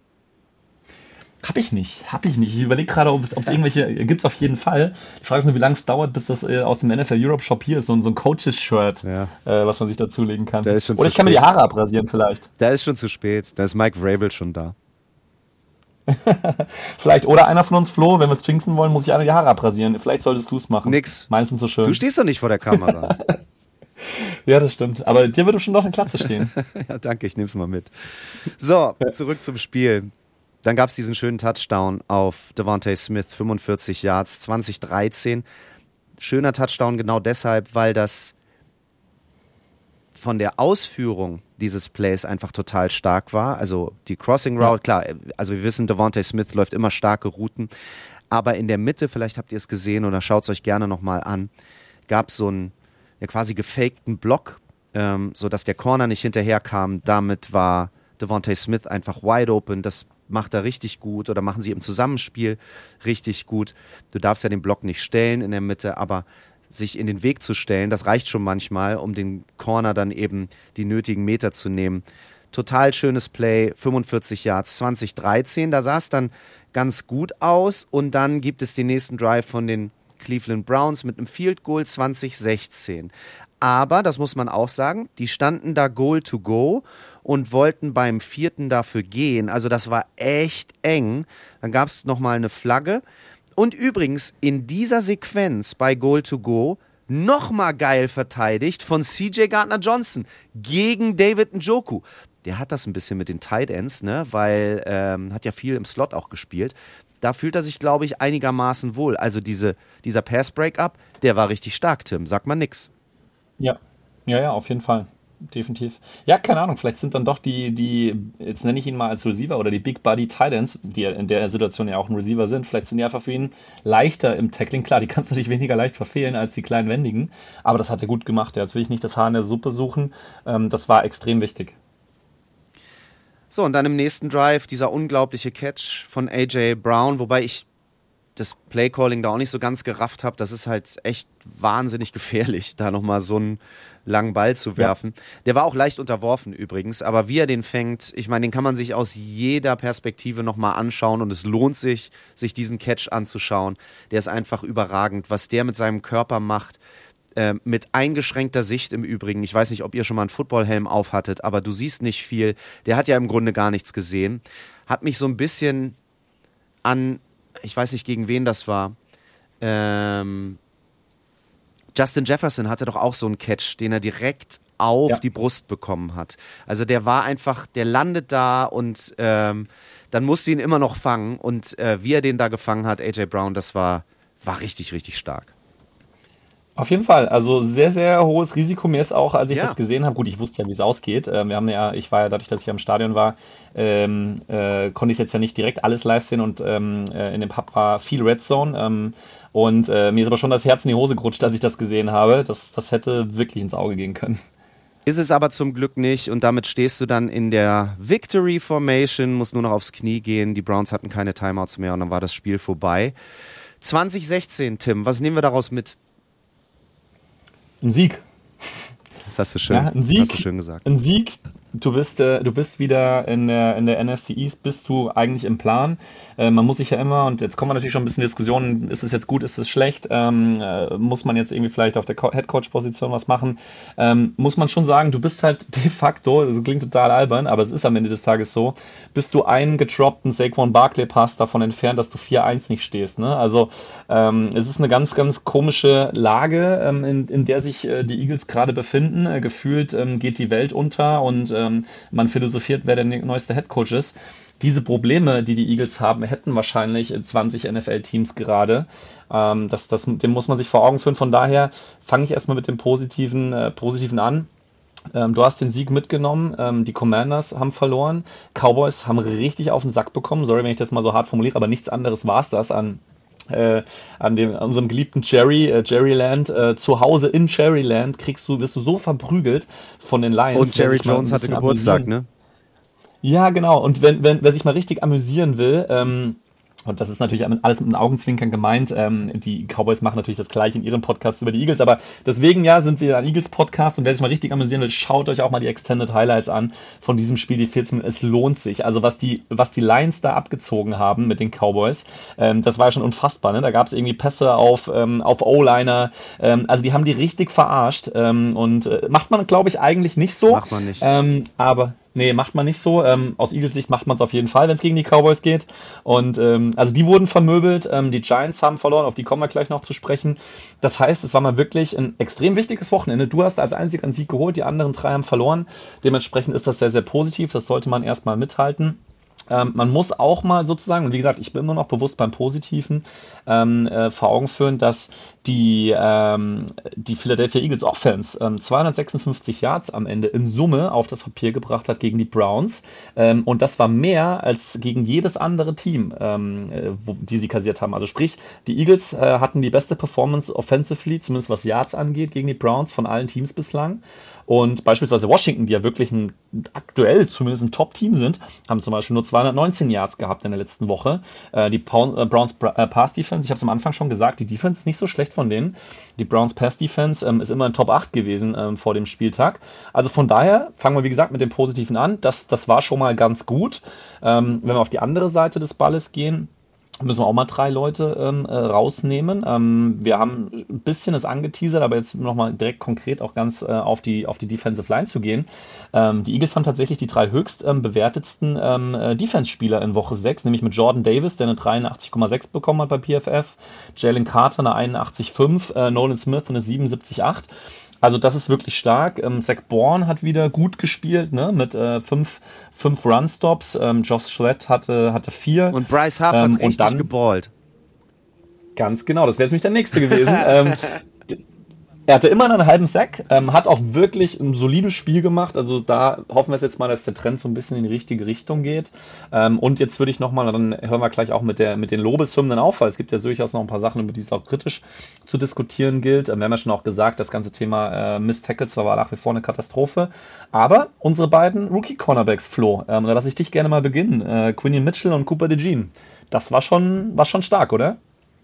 Hab ich nicht, hab ich nicht. Ich überlege gerade, ob es, ob es irgendwelche, gibt's auf jeden Fall. Die Frage ist nur, wie lange es dauert, bis das äh, aus dem N F L Europe Shop hier ist, so, ein- so ein Coaches-Shirt, Ja, äh, was man sich dazulegen kann. der ist schon Oder zu ich kann mir die spät. Haare abrasieren vielleicht. Da ist schon zu spät. Da ist Mike Vrabel schon da. Vielleicht, oder einer von uns, Flo, wenn wir es jinxen wollen, muss ich einer die Haare abrasieren. Vielleicht solltest du es machen. Nix. Meins sind so Du schön. stehst doch nicht vor der Kamera. Ja, das stimmt. Aber dir würde schon noch eine Glatze stehen. Ja, danke, ich nehm's mal mit. So, zurück zum Spiel. Dann gab es diesen schönen Touchdown auf Devontae Smith, fünfundvierzig Yards, zwanzig dreizehn. Schöner Touchdown genau deshalb, weil das von der Ausführung dieses Plays einfach total stark war. Also die Crossing Ja, Route, klar, also wir wissen, Devontae Smith läuft immer starke Routen, aber in der Mitte, vielleicht habt ihr es gesehen oder schaut es euch gerne nochmal an, gab es so einen ja, quasi gefakten Block, ähm, sodass der Corner nicht hinterherkam. Damit war Devontae Smith einfach wide open. Das macht er richtig gut oder machen sie im Zusammenspiel richtig gut. Du darfst ja den Block nicht stellen in der Mitte, aber sich in den Weg zu stellen, das reicht schon manchmal, um den Corner dann eben die nötigen Meter zu nehmen. Total schönes Play, fünfundvierzig Yards, zwanzig dreizehn, da sah es dann ganz gut aus und dann gibt es den nächsten Drive von den Cleveland Browns mit einem Field Goal zwanzig sechzehn. Aber, das muss man auch sagen, die standen da Goal to go und wollten beim vierten dafür gehen. Also das war echt eng. Dann gab es nochmal eine Flagge. Und übrigens in dieser Sequenz bei Goal to go nochmal geil verteidigt von C J Gardner-Johnson gegen David Njoku. Der hat das ein bisschen mit den Tight Ends, ne? Weil ähm, hat ja viel im Slot auch gespielt. Da fühlt er sich, glaube ich, einigermaßen wohl. Also diese, dieser Pass-Breakup, der war richtig stark, Tim. Sagt man nix. ja, ja, ja, auf jeden Fall. Definitiv. Ja, keine Ahnung, vielleicht sind dann doch die, die, jetzt nenne ich ihn mal als Receiver oder die Big Body Titans, die ja in der Situation ja auch ein Receiver sind, vielleicht sind die einfach für ihn leichter im Tackling. Klar, die kannst du natürlich weniger leicht verfehlen als die kleinen Wendigen, aber das hat er gut gemacht. Ja, jetzt will ich nicht das Haar in der Suppe suchen. Ähm, das war extrem wichtig. So, und dann im nächsten Drive dieser unglaubliche Catch von A J Brown, wobei ich das Playcalling da auch nicht so ganz gerafft habe. Das ist halt echt wahnsinnig gefährlich, da nochmal so einen langen Ball zu Ja, werfen. Der war auch leicht unterworfen übrigens, aber wie er den fängt, ich meine, den kann man sich aus jeder Perspektive nochmal anschauen und es lohnt sich, sich diesen Catch anzuschauen. Der ist einfach überragend, was der mit seinem Körper macht. Äh, mit eingeschränkter Sicht im Übrigen. Ich weiß nicht, ob ihr schon mal einen Footballhelm aufhattet, aber du siehst nicht viel. Der hat ja im Grunde gar nichts gesehen. Hat mich so ein bisschen an, ich weiß nicht, gegen wen das war, ähm, Justin Jefferson hatte doch auch so einen Catch, den er direkt auf ja. die Brust bekommen hat. Also der war einfach, der landet da und ähm, dann musste ihn immer noch fangen und äh, wie er den da gefangen hat, A J Brown, das war, war richtig, richtig stark. Auf jeden Fall, also sehr, sehr hohes Risiko. Mir ist auch, als ich Ja. das gesehen habe, gut, ich wusste ja, wie es ausgeht. Ähm, wir haben ja, ich war ja dadurch, dass ich am Stadion war, ähm, äh, konnte ich jetzt ja nicht direkt alles live sehen und ähm, äh, in dem Pub war viel Red Zone. Ähm, und äh, mir ist aber schon das Herz in die Hose gerutscht, als ich das gesehen habe. Das, das hätte wirklich ins Auge gehen können. Ist es aber zum Glück nicht und damit stehst du dann in der Victory Formation, musst nur noch aufs Knie gehen. Die Browns hatten keine Timeouts mehr und dann war das Spiel vorbei. zwanzig sechzehn, Tim, was nehmen wir daraus mit? Ein Sieg. Das hast du schön, Ja, ein Sieg, hast du schön gesagt. ein Sieg. Du bist, äh, du bist wieder in der, in der N F C East, bist du eigentlich im Plan. Äh, man muss sich ja immer, und jetzt kommen wir natürlich schon ein bisschen in Diskussionen, ist es jetzt gut, ist es schlecht, ähm, äh, muss man jetzt irgendwie vielleicht auf der Co- Headcoach-Position was machen, ähm, muss man schon sagen, du bist halt de facto, das klingt total albern, aber es ist am Ende des Tages so, bist du einen gedroppten Saquon Barkley-Pass davon entfernt, dass du vier eins nicht stehst. Ne? Also ähm, es ist eine ganz, ganz komische Lage, ähm, in, in der sich äh, die Eagles gerade befinden. Äh, gefühlt ähm, geht die Welt unter und ähm, man philosophiert, wer der neueste Headcoach ist. Diese Probleme, die die Eagles haben, hätten wahrscheinlich zwanzig N F L-Teams gerade. Ähm, das, das, dem muss man sich vor Augen führen. Von daher fange ich erstmal mit dem Positiven, äh, Positiven an. Ähm, du hast den Sieg mitgenommen. Ähm, die Commanders haben verloren. Cowboys haben richtig auf den Sack bekommen. Sorry, wenn ich das mal so hart formuliere, aber nichts anderes war es das an Äh, an dem, an unserem geliebten Jerry, äh, Jerryland, äh, zu Hause in Jerryland kriegst du, wirst du so verprügelt von den Lions. Und Jerry Jones hatte Geburtstag, ne? Ja, genau. Und wenn, wenn, wer sich mal richtig amüsieren will, ähm, und das ist natürlich alles mit einem Augenzwinkern gemeint. Ähm, die Cowboys machen natürlich das Gleiche in ihrem Podcast über die Eagles, aber deswegen ja, sind wir ein Eagles-Podcast und wer sich mal richtig amüsieren will, schaut euch auch mal die Extended Highlights an von diesem Spiel, die vierzehn Minuten. Es lohnt sich. Also was die, was die Lions da abgezogen haben mit den Cowboys, ähm, das war ja schon unfassbar. Ne? Da gab es irgendwie Pässe auf, ähm, auf O-Liner. Ähm, also die haben die richtig verarscht ähm, und äh, macht man, glaube ich, eigentlich nicht so. Macht man nicht. Ähm, aber Nee, macht man nicht so. Ähm, aus Eagles Sicht macht man es auf jeden Fall, wenn es gegen die Cowboys geht. Und ähm, also die wurden vermöbelt, ähm, die Giants haben verloren, auf die kommen wir gleich noch zu sprechen. Das heißt, es war mal wirklich ein extrem wichtiges Wochenende. Du hast als einziger einen Sieg geholt, die anderen drei haben verloren. Dementsprechend ist das sehr, sehr positiv. Das sollte man erstmal mithalten. Ähm, man muss auch mal sozusagen, und wie gesagt, ich bin immer noch bewusst beim Positiven, ähm, äh, vor Augen führen, dass die, ähm, die Philadelphia Eagles Offense ähm, zweihundertsechsundfünfzig Yards am Ende in Summe auf das Papier gebracht hat gegen die Browns. Ähm, und das war mehr als gegen jedes andere Team, ähm, äh, wo, die sie kassiert haben. Also sprich, die Eagles äh, hatten die beste Performance offensively, zumindest was Yards angeht, gegen die Browns von allen Teams bislang. Und beispielsweise Washington, die ja wirklich ein, aktuell zumindest ein Top-Team sind, haben zum Beispiel nur zweihundertneunzehn Yards gehabt in der letzten Woche. Äh, die Browns Pass-Defense, ich habe es am Anfang schon gesagt, die Defense ist nicht so schlecht von denen. Die Browns Pass-Defense ähm, ist immer in Top acht gewesen ähm, vor dem Spieltag. Also von daher fangen wir, wie gesagt, mit dem Positiven an. Das, das war schon mal ganz gut. Ähm, wenn wir auf die andere Seite des Balles gehen, müssen wir auch mal drei Leute ähm, äh, rausnehmen. Ähm, wir haben ein bisschen es angeteasert, aber jetzt nochmal direkt konkret auch ganz äh, auf die, auf die Defensive Line zu gehen. Ähm, die Eagles haben tatsächlich die drei höchst ähm, bewertetsten ähm, äh, Defense-Spieler in Woche sechs, nämlich mit Jordan Davis, der eine dreiundachtzig Komma sechs bekommen hat bei P F F, Jalen Carter eine einundachtzig Komma fünf, äh, Nolan Smith eine siebenundsiebzig Komma acht. Also das ist wirklich stark. Ähm, Zach Bourne hat wieder gut gespielt, ne? Mit äh, fünf, fünf Run-Stops. Ähm, Josh Sweat hatte, hatte vier. Und Bryce Huff ähm, hat richtig dann, geballt. Ganz genau, das wäre jetzt nämlich der nächste gewesen. ähm, Er hatte immer einen halben Sack, ähm, hat auch wirklich ein solides Spiel gemacht. Also da hoffen wir jetzt mal, dass der Trend so ein bisschen in die richtige Richtung geht. Ähm, und jetzt würde ich nochmal, dann hören wir gleich auch mit, der, mit den Lobeshymnen auf, weil es gibt ja durchaus noch ein paar Sachen, über die es auch kritisch zu diskutieren gilt. Ähm, wir haben ja schon auch gesagt, das ganze Thema äh, Missed Tackles war nach wie vor eine Katastrophe. Aber unsere beiden Rookie-Cornerbacks, Flo, ähm, da lasse ich dich gerne mal beginnen. Äh, Quinion Mitchell und Cooper DeJean. Das war schon, war schon stark, oder?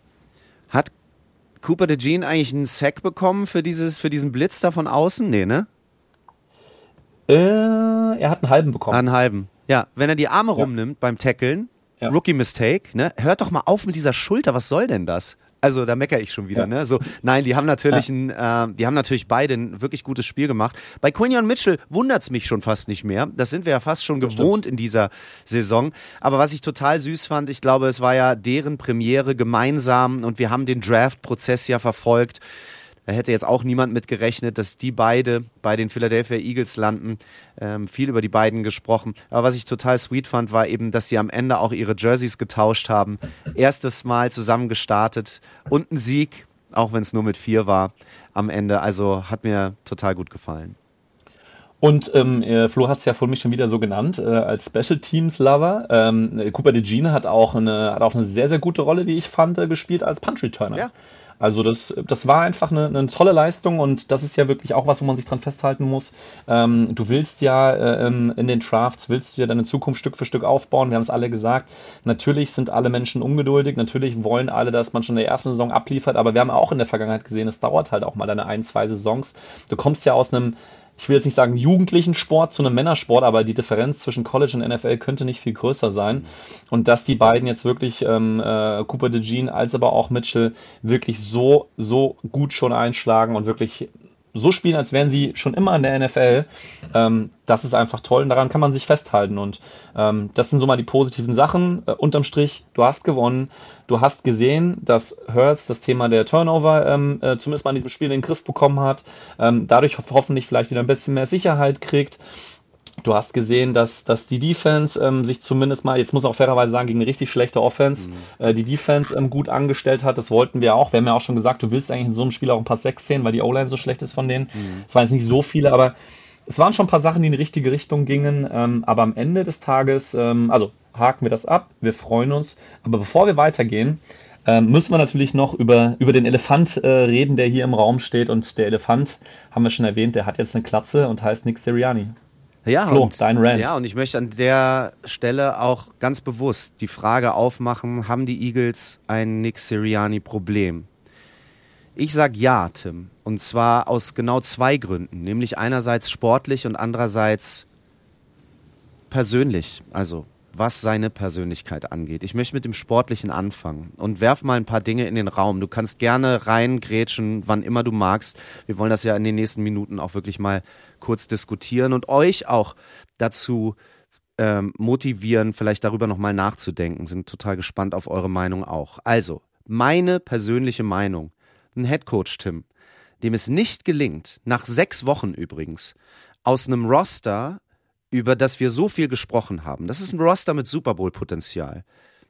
Hat Cooper DeJean eigentlich einen Sack bekommen für, dieses, für diesen Blitz da von außen? Nee, ne? Äh, er hat einen halben bekommen. Einen halben. Ja, wenn er die Arme ja. rumnimmt beim Tackeln, ja. Rookie Mistake, ne? Hört doch mal auf mit dieser Schulter, was soll denn das? Also da meckere ich schon wieder, ja. ne? So, nein, die haben natürlich ja. ein, äh, die haben natürlich beide ein wirklich gutes Spiel gemacht. Bei Quinion Mitchell wundert's mich schon fast nicht mehr. Das sind wir ja fast schon das gewohnt stimmt. in dieser Saison. Aber was ich total süß fand, ich glaube, es war ja deren Premiere gemeinsam und wir haben den Draft-Prozess ja verfolgt. Da hätte jetzt auch niemand mit gerechnet, dass die beide bei den Philadelphia Eagles landen. Ähm, viel über die beiden gesprochen. Aber was ich total sweet fand, war eben, dass sie am Ende auch ihre Jerseys getauscht haben. Erstes Mal zusammen gestartet und ein Sieg, auch wenn es nur mit vier war am Ende. Also hat mir total gut gefallen. Und ähm, äh, Flo hat es ja vorhin mich schon wieder so genannt, äh, als Special Teams Lover. Ähm, Cooper DeJean hat auch eine, hat auch eine sehr, sehr gute Rolle, wie ich fand, äh, gespielt als Punch Returner. Ja. Also das, das war einfach eine, eine tolle Leistung und das ist ja wirklich auch was, wo man sich dran festhalten muss. Ähm, du willst ja äh, in den Drafts, willst du ja deine Zukunft Stück für Stück aufbauen. Wir haben es alle gesagt. Natürlich sind alle Menschen ungeduldig. Natürlich wollen alle, dass man schon in der ersten Saison abliefert. Aber wir haben auch in der Vergangenheit gesehen, es dauert halt auch mal deine ein, zwei Saisons. Du kommst ja aus einem, ich will jetzt nicht sagen jugendlichen Sport zu einem Männersport, aber die Differenz zwischen College und N F L könnte nicht viel größer sein. Und dass die beiden jetzt wirklich, ähm, äh, Cooper DeJean als aber auch Mitchell, wirklich so, so gut schon einschlagen und wirklich so spielen, als wären sie schon immer in der N F L, ähm, das ist einfach toll und daran kann man sich festhalten. Und ähm, das sind so mal die positiven Sachen. Äh, unterm Strich, du hast gewonnen. Du hast gesehen, dass Hurts das Thema der Turnover ähm, äh, zumindest mal in diesem Spiel in den Griff bekommen hat. Ähm, dadurch ho- hoffentlich vielleicht wieder ein bisschen mehr Sicherheit kriegt. Du hast gesehen, dass, dass die Defense ähm, sich zumindest mal, jetzt muss man auch fairerweise sagen, gegen eine richtig schlechte Offense, mhm. äh, die Defense ähm, gut angestellt hat. Das wollten wir auch. Wir haben ja auch schon gesagt, du willst eigentlich in so einem Spiel auch ein paar sechs sehen, weil die O-Line so schlecht ist von denen. Mhm. Es waren jetzt nicht so viele, aber es waren schon ein paar Sachen, die in die richtige Richtung gingen. Ähm, aber am Ende des Tages, ähm, also haken wir das ab, wir freuen uns. Aber bevor wir weitergehen, ähm, müssen wir natürlich noch über, über den Elefant äh, reden, der hier im Raum steht. Und der Elefant, haben wir schon erwähnt, der hat jetzt eine Glatze und heißt Nick Sirianni. Ja, Flo, und, dein Rant. ja, und ich möchte an der Stelle auch ganz bewusst die Frage aufmachen, haben die Eagles ein Nick Sirianni-Problem? Ich sag ja, Tim. Und zwar aus genau zwei Gründen. Nämlich einerseits sportlich und andererseits persönlich. Also was seine Persönlichkeit angeht. Ich möchte mit dem Sportlichen anfangen und werf mal ein paar Dinge in den Raum. Du kannst gerne reingrätschen, wann immer du magst. Wir wollen das ja in den nächsten Minuten auch wirklich mal kurz diskutieren und euch auch dazu ähm, motivieren, vielleicht darüber nochmal nachzudenken. Sind total gespannt auf eure Meinung auch. Also, meine persönliche Meinung. Ein Headcoach, Tim, dem es nicht gelingt, nach sechs Wochen übrigens, aus einem Roster, über das wir so viel gesprochen haben, das ist ein Roster mit Super Bowl-Potenzial,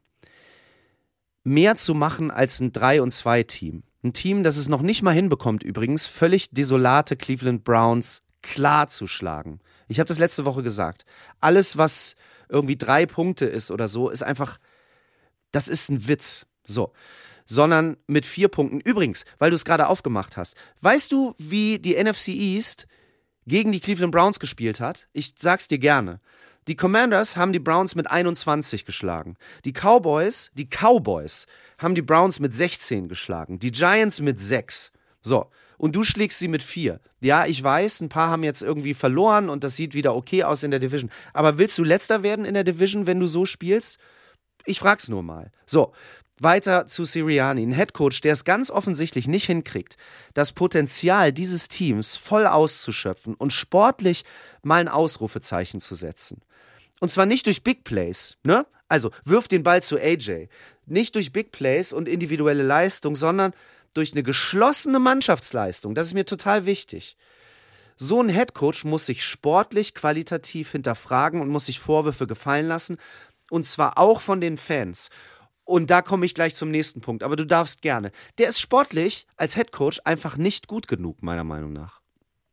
mehr zu machen als ein drei und zwei Team. Ein Team, das es noch nicht mal hinbekommt, übrigens, völlig desolate Cleveland Browns klar zu schlagen. Ich habe das letzte Woche gesagt. Alles, was irgendwie drei Punkte ist oder so, ist einfach, das ist ein Witz. So. Sondern mit vier Punkten. Übrigens, weil du es gerade aufgemacht hast, weißt du, wie die N F C East gegen die Cleveland Browns gespielt hat? Ich sag's dir gerne. Die Commanders haben die Browns mit einundzwanzig geschlagen. Die Cowboys, die Cowboys haben die Browns mit sechzehn geschlagen. Die Giants mit sechs. So. Und du schlägst sie mit vier. Ja, ich weiß, ein paar haben jetzt irgendwie verloren und das sieht wieder okay aus in der Division. Aber willst du Letzter werden in der Division, wenn du so spielst? Ich frag's nur mal. So. Weiter zu Sirianni, ein Headcoach, der es ganz offensichtlich nicht hinkriegt, das Potenzial dieses Teams voll auszuschöpfen und sportlich mal ein Ausrufezeichen zu setzen. Und zwar nicht durch Big Plays, ne? Also wirf den Ball zu A J. Nicht durch Big Plays und individuelle Leistung, sondern durch eine geschlossene Mannschaftsleistung. Das ist mir total wichtig. So ein Headcoach muss sich sportlich qualitativ hinterfragen und muss sich Vorwürfe gefallen lassen. Und zwar auch von den Fans. Und da komme ich gleich zum nächsten Punkt, aber du darfst gerne. Der ist sportlich als Headcoach einfach nicht gut genug, meiner Meinung nach.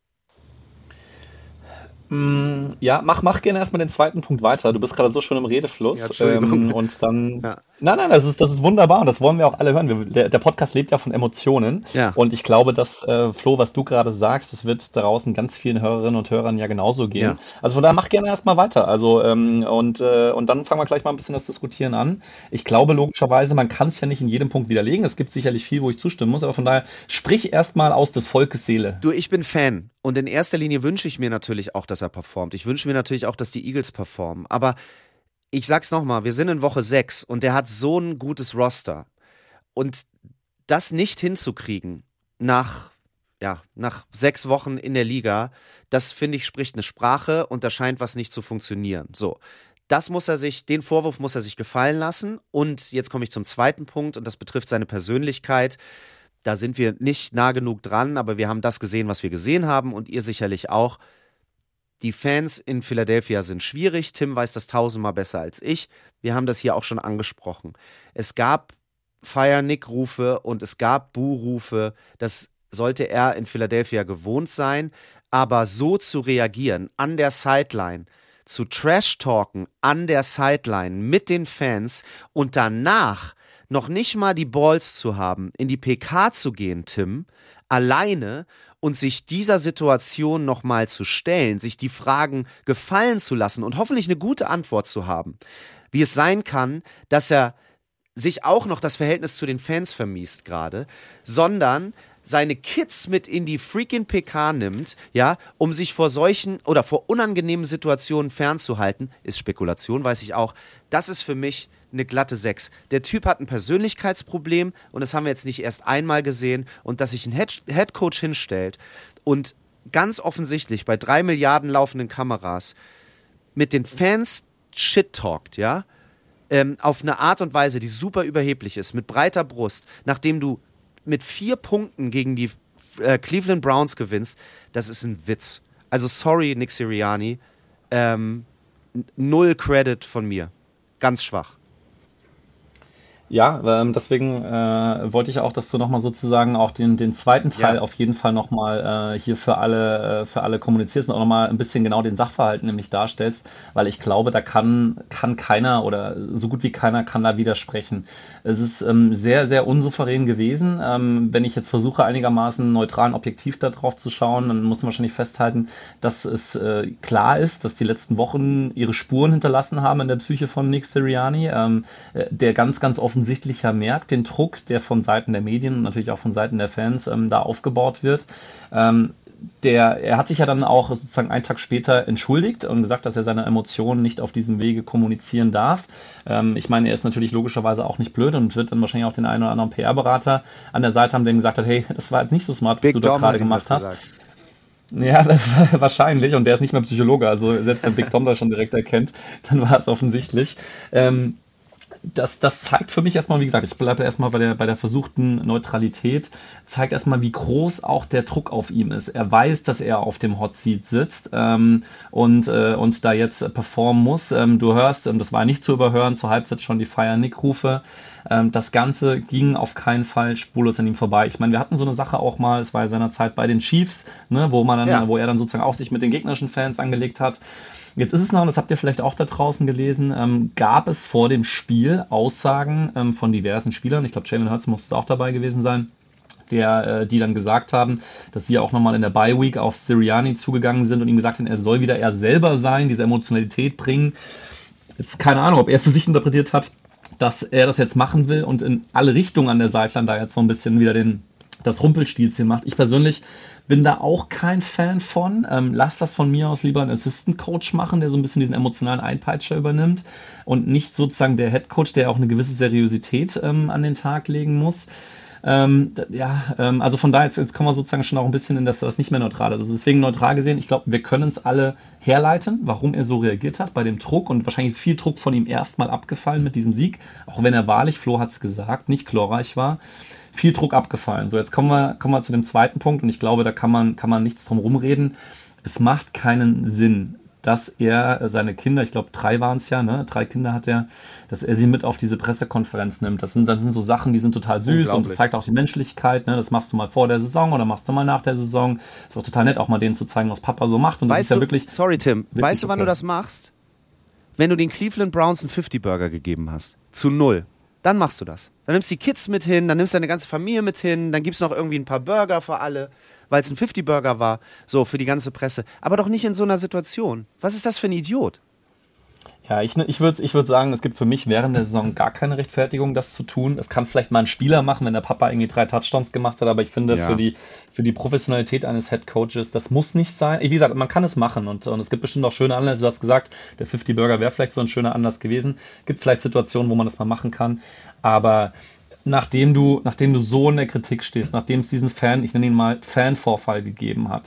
Mm, Ja, mach, mach gerne erstmal den zweiten Punkt weiter. Du bist gerade so schön im Ja, Redefluss. Entschuldigung. Ähm, und dann. Ja. Nein, nein, das ist, das ist wunderbar und das wollen wir auch alle hören. Wir, der, der Podcast lebt ja von Emotionen. Ja. Und ich glaube, dass, äh, Flo, was du gerade sagst, das wird draußen ganz vielen Hörerinnen und Hörern ja genauso gehen. Ja. Also von daher mach gerne erstmal weiter. Also, ähm, und, äh, und dann fangen wir gleich mal ein bisschen das Diskutieren an. Ich glaube logischerweise, man kann es ja nicht in jedem Punkt widerlegen. Es gibt sicherlich viel, wo ich zustimmen muss, aber von daher sprich erstmal aus des Volkes Seele. Du, ich bin Fan und in erster Linie wünsche ich mir natürlich auch, dass er performt. Ich wünsche mir natürlich auch, dass die Eagles performen. Aber ich sag's nochmal, wir sind in Woche sechs und der hat so ein gutes Roster. Und das nicht hinzukriegen nach, ja, nach sechs Wochen in der Liga, das finde ich spricht eine Sprache und da scheint was nicht zu funktionieren. So. Das muss er sich, den Vorwurf muss er sich gefallen lassen. Und jetzt komme ich zum zweiten Punkt und das betrifft seine Persönlichkeit. Da sind wir nicht nah genug dran, aber wir haben das gesehen, was wir gesehen haben und ihr sicherlich auch. Die Fans in Philadelphia sind schwierig. Tim weiß das tausendmal besser als ich. Wir haben das hier auch schon angesprochen. Es gab Fire-Nick-Rufe und es gab Buh-Rufe. Das sollte er in Philadelphia gewohnt sein. Aber so zu reagieren an der Sideline, zu Trash-Talken an der Sideline mit den Fans und danach noch nicht mal die Balls zu haben, in die P K zu gehen, Tim, alleine und sich dieser Situation nochmal zu stellen, sich die Fragen gefallen zu lassen und hoffentlich eine gute Antwort zu haben, wie es sein kann, dass er sich auch noch das Verhältnis zu den Fans vermiest gerade, sondern seine Kids mit in die freaking P K nimmt, ja, um sich vor solchen oder vor unangenehmen Situationen fernzuhalten, ist Spekulation, weiß ich auch. Das ist für mich eine glatte sechs. Der Typ hat ein Persönlichkeitsproblem und das haben wir jetzt nicht erst einmal gesehen und dass sich ein Head- Headcoach hinstellt und ganz offensichtlich bei drei Milliarden laufenden Kameras mit den Fans shit-talkt, ja, ähm, auf eine Art und Weise, die super überheblich ist, mit breiter Brust, nachdem du mit vier Punkten gegen die äh, Cleveland Browns gewinnst, das ist ein Witz. Also sorry, Nick Sirianni, ähm, n- null Credit von mir. Ganz schwach. Ja, ähm, deswegen äh, wollte ich auch, dass du nochmal sozusagen auch den, den zweiten Teil Ja. auf jeden Fall nochmal äh, hier für alle, äh, für alle kommunizierst und auch nochmal ein bisschen genau den Sachverhalt nämlich darstellst, weil ich glaube, da kann, kann keiner oder so gut wie keiner kann da widersprechen. Es ist ähm, sehr, sehr unsouverän gewesen. Ähm, wenn ich jetzt versuche, einigermaßen neutral und objektiv da drauf zu schauen, dann muss man wahrscheinlich festhalten, dass es äh, klar ist, dass die letzten Wochen ihre Spuren hinterlassen haben in der Psyche von Nick Sirianni, ähm, äh, der ganz, ganz offensichtlich ja merkt, den Druck, der von Seiten der Medien und natürlich auch von Seiten der Fans ähm, da aufgebaut wird. Ähm, der, er hat sich ja dann auch sozusagen einen Tag später entschuldigt und gesagt, dass er seine Emotionen nicht auf diesem Wege kommunizieren darf. Ähm, ich meine, er ist natürlich logischerweise auch nicht blöd und wird dann wahrscheinlich auch den einen oder anderen P R-Berater an der Seite haben, der ihm gesagt hat, hey, das war jetzt nicht so smart, was Big du da Dom gerade hat ihm gemacht das hast. gesagt. Ja, wahrscheinlich. Und der ist nicht mehr Psychologe. Also selbst wenn Big Tom das schon direkt erkennt, dann war es offensichtlich. Ähm, das, das zeigt für mich erstmal, wie gesagt, ich bleibe erstmal bei der, bei der versuchten Neutralität, zeigt erstmal, wie groß auch der Druck auf ihm ist. Er weiß, dass er auf dem Hot Seat sitzt ähm, und, äh, und da jetzt performen muss. Ähm, du hörst, ähm, das war nicht zu überhören, zur Halbzeit schon die Fire-Nick-Rufe. Ähm, das Ganze ging auf keinen Fall spurlos an ihm vorbei. Ich meine, wir hatten so eine Sache auch mal, es war ja seiner Zeit bei den Chiefs, ne, wo man dann, Ja. wo er dann sozusagen auch sich mit den gegnerischen Fans angelegt hat. Jetzt ist es noch, und das habt ihr vielleicht auch da draußen gelesen, ähm, gab es vor dem Spiel Aussagen ähm, von diversen Spielern, ich glaube Jalen Hurts muss auch dabei gewesen sein, der, äh, die dann gesagt haben, dass sie auch nochmal in der Bye Week auf Sirianni zugegangen sind und ihm gesagt haben, er soll wieder er selber sein, diese Emotionalität bringen. Jetzt keine Ahnung, ob er für sich interpretiert hat, dass er das jetzt machen will und in alle Richtungen an der Sideline da jetzt so ein bisschen wieder den, das Rumpelstilzchen macht. Ich persönlich bin da auch kein Fan von. Ähm, lass das von mir aus lieber ein Assistant Coach machen, der so ein bisschen diesen emotionalen Einpeitscher übernimmt und nicht sozusagen der Head Coach, der auch eine gewisse Seriosität ähm, an den Tag legen muss. Ähm, d- ja, ähm, also von daher, jetzt, jetzt kommen wir sozusagen schon auch ein bisschen in das, das nicht mehr neutral ist. Also deswegen neutral gesehen, ich glaube, wir können es alle herleiten, warum er so reagiert hat bei dem Druck und wahrscheinlich ist viel Druck von ihm erstmal abgefallen mit diesem Sieg, auch wenn er wahrlich, Flo hat es gesagt, nicht glorreich war. Viel Druck abgefallen. So, jetzt kommen wir, kommen wir zu dem zweiten Punkt und ich glaube, da kann man, kann man nichts drum rumreden. Es macht keinen Sinn, dass er äh, seine Kinder, ich glaube drei waren es ja, ne? Drei Kinder hat er, dass er sie mit auf diese Pressekonferenz nimmt. Das sind, das sind so Sachen, die sind total süß und das Unglaublich. zeigt auch die Menschlichkeit. Ne? Das machst du mal vor der Saison oder machst du mal nach der Saison. Ist auch total nett, auch mal denen zu zeigen, was Papa so macht. Und das ist Weißt ja du, wirklich, sorry Tim, wirklich weißt du, wann du okay. das machst? Wenn du den Cleveland Browns einen fünfzig-Burger gegeben hast. Zu null. Dann machst du das. Dann nimmst du die Kids mit hin, dann nimmst du deine ganze Familie mit hin, dann gibt's noch irgendwie ein paar Burger für alle, weil es ein fünfzig-Burger war, so für die ganze Presse. Aber doch nicht in so einer Situation. Was ist das für ein Idiot? Ja, ich, ich würde ich würd sagen, es gibt für mich während der Saison gar keine Rechtfertigung, das zu tun. Es kann vielleicht mal ein Spieler machen, wenn der Papa irgendwie drei Touchdowns gemacht hat, aber ich finde, Ja. für die, für die Professionalität eines Headcoaches, das muss nicht sein. Wie gesagt, man kann es machen und, und es gibt bestimmt auch schöne Anlässe. Du hast gesagt, der fünfzig-Burger wäre vielleicht so ein schöner Anlass gewesen. Gibt vielleicht Situationen, wo man das mal machen kann, aber nachdem du, nachdem du so in der Kritik stehst, nachdem es diesen Fan, ich nenne ihn mal Fanvorfall gegeben hat,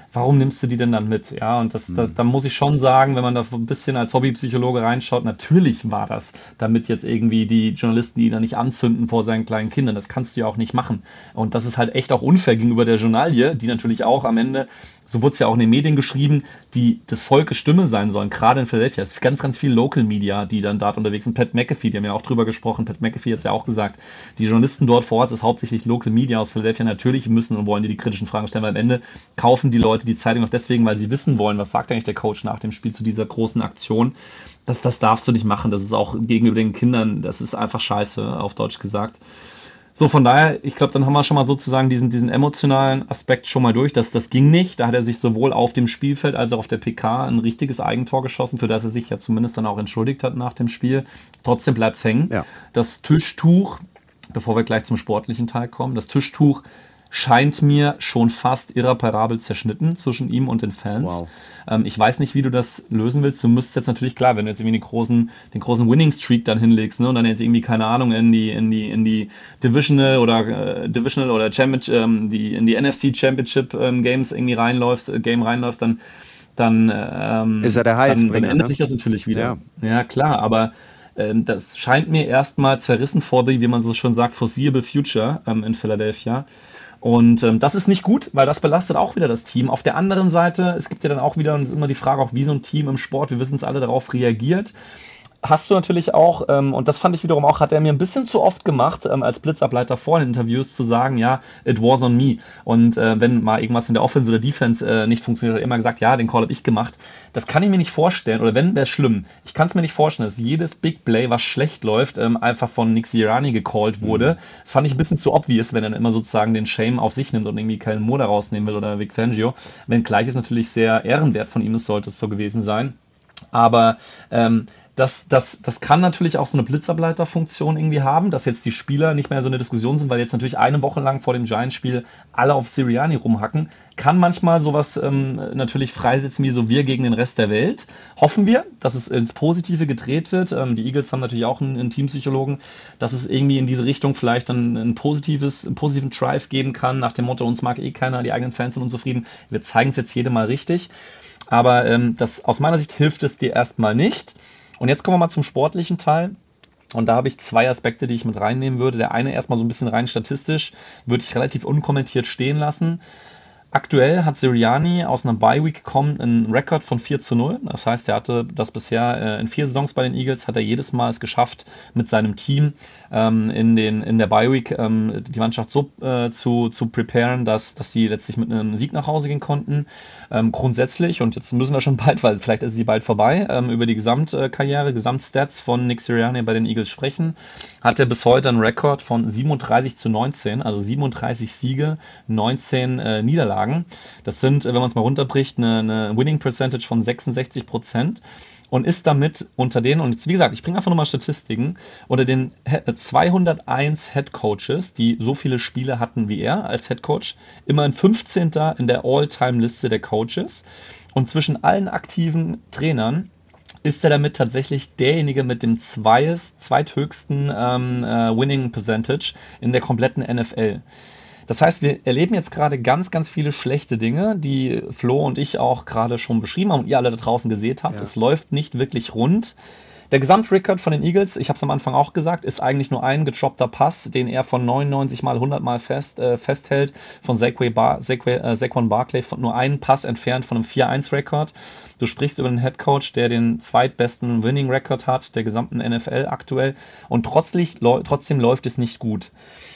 warum nimmst du die denn dann mit? Ja, und das, da, da muss ich schon sagen, wenn man da ein bisschen als Hobbypsychologe reinschaut, natürlich war das, damit jetzt irgendwie die Journalisten die ihn da nicht anzünden vor seinen kleinen Kindern. Das kannst du ja auch nicht machen. Und das ist halt echt auch unfair gegenüber der Journalie, die natürlich auch am Ende, so wurde es ja auch in den Medien geschrieben, die des Volkes Stimme sein sollen, gerade in Philadelphia. Es ist ganz, ganz viel Local Media, die dann dort unterwegs sind. Pat McAfee, die haben ja auch drüber gesprochen. Pat McAfee hat es ja auch gesagt, die Journalisten dort vor Ort ist hauptsächlich Local Media aus Philadelphia. Natürlich müssen und wollen die die kritischen Fragen stellen, weil am Ende kaufen die Leute die Zeitung auch deswegen, weil sie wissen wollen, was sagt eigentlich der Coach nach dem Spiel zu dieser großen Aktion. Das, das darfst du nicht machen. Das ist auch gegenüber den Kindern, das ist einfach scheiße, auf Deutsch gesagt. So, von daher, ich glaube, dann haben wir schon mal sozusagen diesen, diesen emotionalen Aspekt schon mal durch. Das, das ging nicht. Da hat er sich sowohl auf dem Spielfeld als auch auf der P K ein richtiges Eigentor geschossen, für das er sich ja zumindest dann auch entschuldigt hat nach dem Spiel. Trotzdem bleibt es hängen. Ja. Das Tischtuch, bevor wir gleich zum sportlichen Teil kommen, das Tischtuch scheint mir schon fast irreparabel zerschnitten zwischen ihm und den Fans. Wow. Ähm, ich weiß nicht, wie du das lösen willst. Du müsstest jetzt natürlich, klar, wenn du jetzt irgendwie den großen, den großen Winning Streak dann hinlegst, ne, und dann jetzt irgendwie, keine Ahnung, in die, in die, in die Divisional oder äh, Divisional oder Championship, ähm, die, in die N F C Championship ähm, Games irgendwie reinläufst, äh, Game reinläufst, dann, dann, ähm, ist er der Heilsbringer, dann, dann ändert ne? sich das natürlich wieder. Ja, ja klar, aber ähm, das scheint mir erstmal zerrissen vor the, wie man so schon sagt, foreseeable future ähm, in Philadelphia. Und ähm, das ist nicht gut, weil das belastet auch wieder das Team. Auf der anderen Seite, es gibt ja dann auch wieder immer die Frage, auch wie so ein Team im Sport, wir wissen es alle, darauf reagiert. Hast du natürlich auch, ähm, und das fand ich wiederum auch, hat er mir ein bisschen zu oft gemacht, ähm, als Blitzableiter vor den Interviews zu sagen, ja, it was on me. Und äh, wenn mal irgendwas in der Offense oder Defense äh, nicht funktioniert, hat er immer gesagt, ja, den Call habe ich gemacht. Das kann ich mir nicht vorstellen, oder wenn, wäre es schlimm. Ich kann es mir nicht vorstellen, dass jedes Big Play, was schlecht läuft, ähm, einfach von Nick Sirianni gecallt wurde. Mhm. Das fand ich ein bisschen zu obvious, wenn er dann immer sozusagen den Shame auf sich nimmt und irgendwie Kellen Moore da rausnehmen will oder Vic Fangio. Wenngleich es natürlich sehr ehrenwert von ihm ist, sollte es so gewesen sein. Aber ähm, Das, das, das kann natürlich auch so eine Blitzableiterfunktion irgendwie haben, dass jetzt die Spieler nicht mehr so eine Diskussion sind, weil jetzt natürlich eine Woche lang vor dem Giants-Spiel alle auf Sirianni rumhacken. Kann manchmal sowas ähm, natürlich freisetzen wie so wir gegen den Rest der Welt. Hoffen wir, dass es ins Positive gedreht wird. Ähm, die Eagles haben natürlich auch einen, einen Teampsychologen, dass es irgendwie in diese Richtung vielleicht dann ein positives, einen positiven Drive geben kann, nach dem Motto, uns mag eh keiner, die eigenen Fans sind unzufrieden. Wir zeigen es jetzt jedem mal richtig. Aber ähm, das, aus meiner Sicht hilft es dir erstmal nicht. Und jetzt kommen wir mal zum sportlichen Teil. Und da habe ich zwei Aspekte, die ich mit reinnehmen würde. Der eine erstmal so ein bisschen rein statistisch, würde ich relativ unkommentiert stehen lassen. Aktuell hat Sirianni aus einer Bye-Week gekommen einen Rekord von vier zu null. Das heißt, er hatte das bisher äh, in vier Saisons bei den Eagles, hat er jedes Mal es geschafft, mit seinem Team ähm, in, den, in der Bye-Week ähm, die Mannschaft so äh, zu, zu preparen, dass, dass sie letztlich mit einem Sieg nach Hause gehen konnten. Ähm, grundsätzlich, und jetzt müssen wir schon bald, weil vielleicht ist sie bald vorbei, ähm, über die Gesamtkarriere, Gesamtstats von Nick Sirianni bei den Eagles sprechen, hat er bis heute einen Rekord von siebenunddreißig zu neunzehn, also siebenunddreißig Siege, neunzehn äh, Niederlagen. Das sind, wenn man es mal runterbricht, eine, eine Winning Percentage von sechsundsechzig Prozent und ist damit unter den, und jetzt, wie gesagt, ich bringe einfach nochmal Statistiken, unter den zweihunderteins Head Coaches, die so viele Spiele hatten wie er als Head Coach, immerhin fünfzehnter in der All-Time-Liste der Coaches. Und zwischen allen aktiven Trainern ist er damit tatsächlich derjenige mit dem zweites, zweithöchsten ähm, äh, Winning Percentage in der kompletten N F L. Das heißt, wir erleben jetzt gerade ganz, ganz viele schlechte Dinge, die Flo und ich auch gerade schon beschrieben haben und ihr alle da draußen gesehen habt. Ja. Es läuft nicht wirklich rund. Der Gesamtrekord von den Eagles, ich habe es am Anfang auch gesagt, ist eigentlich nur ein gedroppter Pass, den er von neunundneunzig mal hundert mal fest, äh, festhält, von Saquon Bar- äh, Barkley, von nur einen Pass entfernt von einem vier eins Rekord. Du sprichst über einen Headcoach, der den zweitbesten Winning-Rekord hat, der gesamten N F L aktuell, und trotzdem, trotzdem läuft es nicht gut.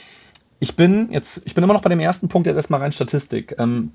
Ich bin jetzt, ich bin immer noch bei dem ersten Punkt, jetzt erstmal rein Statistik. Ähm,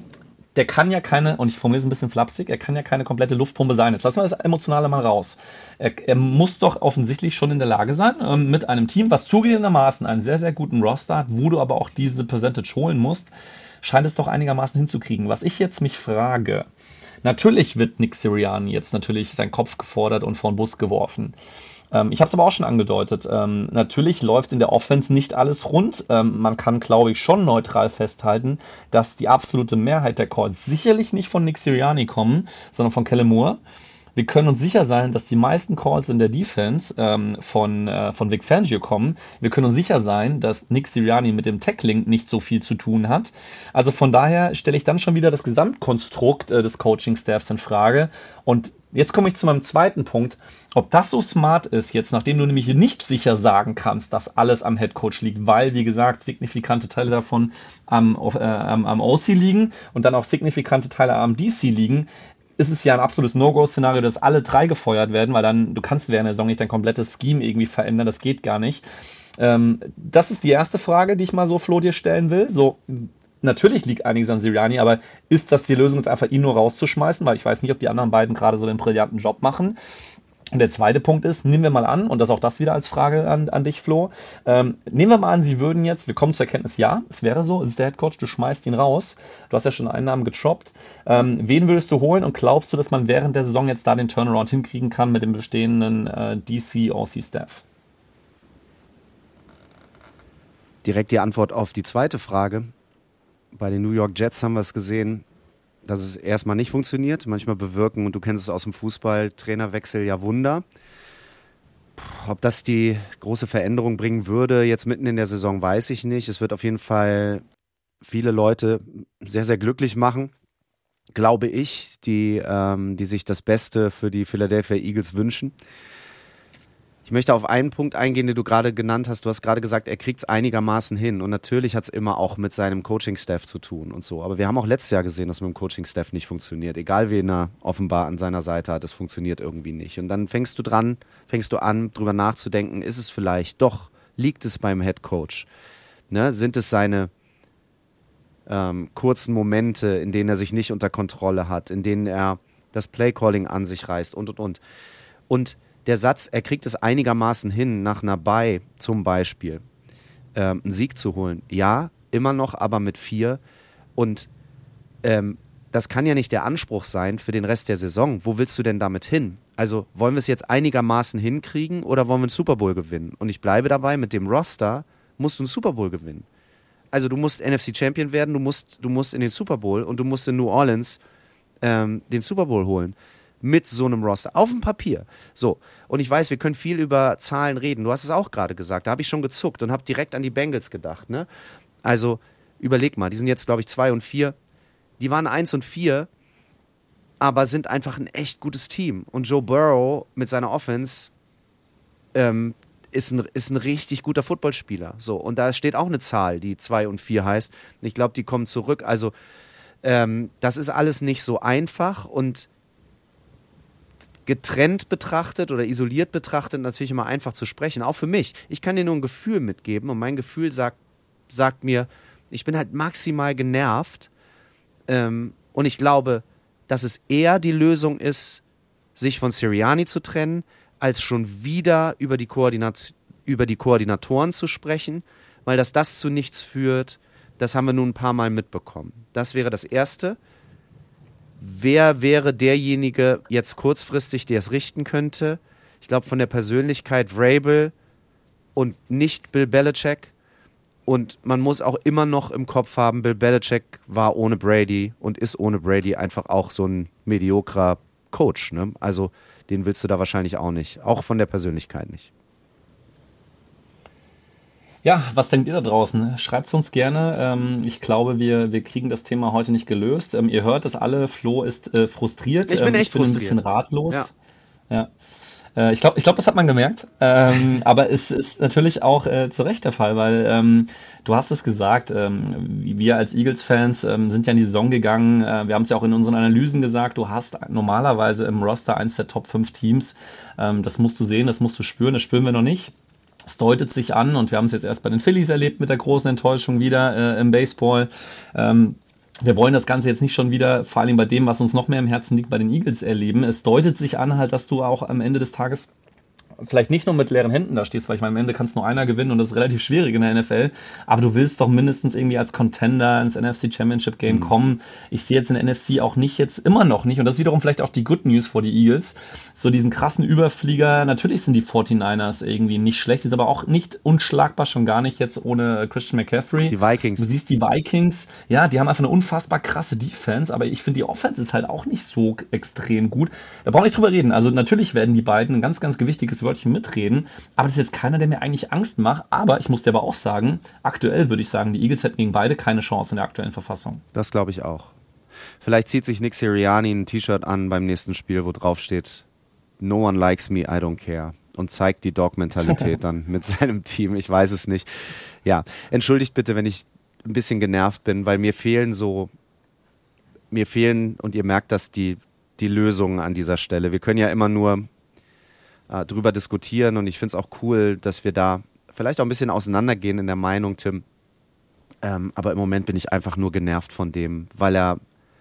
der kann ja keine, und ich formuliere es ein bisschen flapsig, er kann ja keine komplette Luftpumpe sein. Jetzt lassen wir das Emotionale mal raus. Er, er muss doch offensichtlich schon in der Lage sein, ähm, mit einem Team, was zugegebenermaßen einen sehr, sehr guten Roster hat, wo du aber auch diese Percentage holen musst, scheint es doch einigermaßen hinzukriegen. Was ich jetzt mich frage, natürlich wird Nick Sirianni jetzt natürlich seinen Kopf gefordert und vor den Bus geworfen. Ich habe es aber auch schon angedeutet. Ähm, natürlich läuft in der Offense nicht alles rund. Ähm, man kann, glaube ich, schon neutral festhalten, dass die absolute Mehrheit der Calls sicherlich nicht von Nick Sirianni kommen, sondern von Kellen Moore. wir können uns sicher sein, dass die meisten Calls in der Defense ähm, von, äh, von Vic Fangio kommen. Wir können uns sicher sein, dass Nick Sirianni mit dem Tackling nicht so viel zu tun hat. Also von daher stelle ich dann schon wieder das Gesamtkonstrukt äh, des Coaching-Staffs in Frage. Und jetzt komme ich zu meinem zweiten Punkt. Ob das so smart ist, jetzt nachdem du nämlich nicht sicher sagen kannst, dass alles am Headcoach liegt, weil, wie gesagt, signifikante Teile davon am, äh, am, am O C liegen und dann auch signifikante Teile am D C liegen, ist es ja ein absolutes No-Go-Szenario, dass alle drei gefeuert werden, weil dann, du kannst während der Saison nicht dein komplettes Scheme irgendwie verändern, das geht gar nicht. Ähm, das ist die erste Frage, die ich mal so, Flo, dir stellen will. So, natürlich liegt einiges an Sirianni, aber ist das die Lösung, jetzt einfach ihn nur rauszuschmeißen? Weil ich weiß nicht, ob die anderen beiden gerade so den brillanten Job machen. Und der zweite Punkt ist, nehmen wir mal an, und das auch das wieder als Frage an, an dich, Flo, ähm, nehmen wir mal an, sie würden jetzt, wir kommen zur Erkenntnis, ja, es wäre so, es ist der Headcoach, du schmeißt ihn raus, du hast ja schon einen Namen getroppt, ähm, wen würdest du holen und glaubst du, dass man während der Saison jetzt da den Turnaround hinkriegen kann mit dem bestehenden äh, D C-O C-Staff? Direkt die Antwort auf die zweite Frage. Bei den New York Jets haben wir es gesehen, dass es erstmal nicht funktioniert. Manchmal bewirken, und du kennst es aus dem Fußball, Trainerwechsel ja Wunder. Puh, ob das die große Veränderung bringen würde, jetzt mitten in der Saison, weiß ich nicht. Es wird auf jeden Fall viele Leute sehr, sehr glücklich machen, glaube ich, die, ähm, die sich das Beste für die Philadelphia Eagles wünschen. Ich möchte auf einen Punkt eingehen, den du gerade genannt hast. Du hast gerade gesagt, er kriegt es einigermaßen hin. Und natürlich hat es immer auch mit seinem Coaching-Staff zu tun und so. Aber wir haben auch letztes Jahr gesehen, dass mit dem Coaching-Staff nicht funktioniert. Egal, wen er offenbar an seiner Seite hat, es funktioniert irgendwie nicht. Und dann fängst du dran, fängst du an, drüber nachzudenken, ist es vielleicht doch, liegt es beim Head-Coach? Ne? Sind es seine ähm, kurzen Momente, in denen er sich nicht unter Kontrolle hat, in denen er das Play-Calling an sich reißt und, und, und. Und der Satz, er kriegt es einigermaßen hin, nach einer Bye zum Beispiel ähm, einen Sieg zu holen. Ja, immer noch, aber mit vier. Und ähm, das kann ja nicht der Anspruch sein für den Rest der Saison. Wo willst du denn damit hin? Also wollen wir es jetzt einigermaßen hinkriegen oder wollen wir einen Super Bowl gewinnen? Und ich bleibe dabei, mit dem Roster musst du einen Super Bowl gewinnen. Also du musst N F C Champion werden, du musst, du musst in den Super Bowl und du musst in New Orleans ähm, den Super Bowl holen. Mit so einem Roster. Auf dem Papier. So. Und ich weiß, wir können viel über Zahlen reden. Du hast es auch gerade gesagt. Da habe ich schon gezuckt und habe direkt an die Bengals gedacht. Ne? Also, überleg mal. Die sind jetzt, glaube ich, zwei und vier. Die waren eins und vier, aber sind einfach ein echt gutes Team. Und Joe Burrow mit seiner Offense ähm, ist, ein, ist ein richtig guter Footballspieler. So. Und da steht auch eine Zahl, die zwei und vier heißt. Ich glaube, die kommen zurück. Also, ähm, das ist alles nicht so einfach und getrennt betrachtet oder isoliert betrachtet natürlich immer einfach zu sprechen, auch für mich. Ich kann dir nur ein Gefühl mitgeben und mein Gefühl sagt, sagt mir, ich bin halt maximal genervt ähm, und ich glaube, dass es eher die Lösung ist, sich von Sirianni zu trennen, als schon wieder über die, Koordinat- über die Koordinatoren zu sprechen, weil dass das zu nichts führt, das haben wir nun ein paar Mal mitbekommen. Das wäre das Erste. Wer wäre derjenige jetzt kurzfristig, der es richten könnte? Ich glaube, von der Persönlichkeit Vrabel und nicht Bill Belichick. Und man muss auch immer noch im Kopf haben, Bill Belichick war ohne Brady und ist ohne Brady einfach auch so ein mediokrer Coach. Ne? Also den willst du da wahrscheinlich auch nicht. Auch von der Persönlichkeit nicht. Ja, was denkt ihr da draußen? Schreibt es uns gerne. Ähm, ich glaube, wir, wir kriegen das Thema heute nicht gelöst. Ähm, ihr hört es alle, Flo ist äh, frustriert. Ich bin Ähm, echt ich bin ein bisschen frustriert. ratlos. Ja. Ja. Äh, ich glaube, ich glaub, das hat man gemerkt. Ähm, aber es ist natürlich auch äh, zu Recht der Fall, weil ähm, du hast es gesagt, ähm, wir als Eagles-Fans ähm, sind ja in die Saison gegangen. Äh, wir haben es ja auch in unseren Analysen gesagt, du hast normalerweise im Roster eins der Top fünf Teams. Ähm, das musst du sehen, das musst du spüren, das spüren wir noch nicht. Es deutet sich an und wir haben es jetzt erst bei den Phillies erlebt mit der großen Enttäuschung wieder äh, im Baseball. Ähm, wir wollen das Ganze jetzt nicht schon wieder, vor allem bei dem, was uns noch mehr im Herzen liegt, bei den Eagles erleben. Es deutet sich an halt, dass du auch am Ende des Tages vielleicht nicht nur mit leeren Händen da stehst, weil ich meine, am Ende kann es nur einer gewinnen und das ist relativ schwierig in der N F L, aber du willst doch mindestens irgendwie als Contender ins N F C Championship Game mhm. kommen. Ich sehe jetzt in der N F C auch nicht, jetzt immer noch nicht, und das ist wiederum vielleicht auch die Good News für die Eagles, so diesen krassen Überflieger, natürlich sind die forty-niners irgendwie nicht schlecht, ist aber auch nicht unschlagbar, schon gar nicht jetzt ohne Christian McCaffrey. Die Vikings. Du siehst die Vikings, ja, die haben einfach eine unfassbar krasse Defense, aber ich finde, die Offense ist halt auch nicht so extrem gut. Da brauchen wir nicht drüber reden. Also natürlich werden die beiden ein ganz, ganz gewichtiges Wörtchen mitreden, aber das ist jetzt keiner, der mir eigentlich Angst macht. Aber ich muss dir aber auch sagen, aktuell würde ich sagen, die Eagles hätten gegen beide keine Chance in der aktuellen Verfassung. Das glaube ich auch. Vielleicht zieht sich Nick Sirianni ein T-Shirt an beim nächsten Spiel, wo drauf steht, "No one likes me, I don't care." Und zeigt die Dog-Mentalität dann mit seinem Team. Ich weiß es nicht. Ja, entschuldigt bitte, wenn ich ein bisschen genervt bin, weil mir fehlen so, mir fehlen, und ihr merkt das, die, die Lösungen an dieser Stelle. Wir können ja immer nur äh, drüber diskutieren, und ich finde es auch cool, dass wir da vielleicht auch ein bisschen auseinandergehen in der Meinung, Tim. Ähm, aber im Moment bin ich einfach nur genervt von dem, weil er,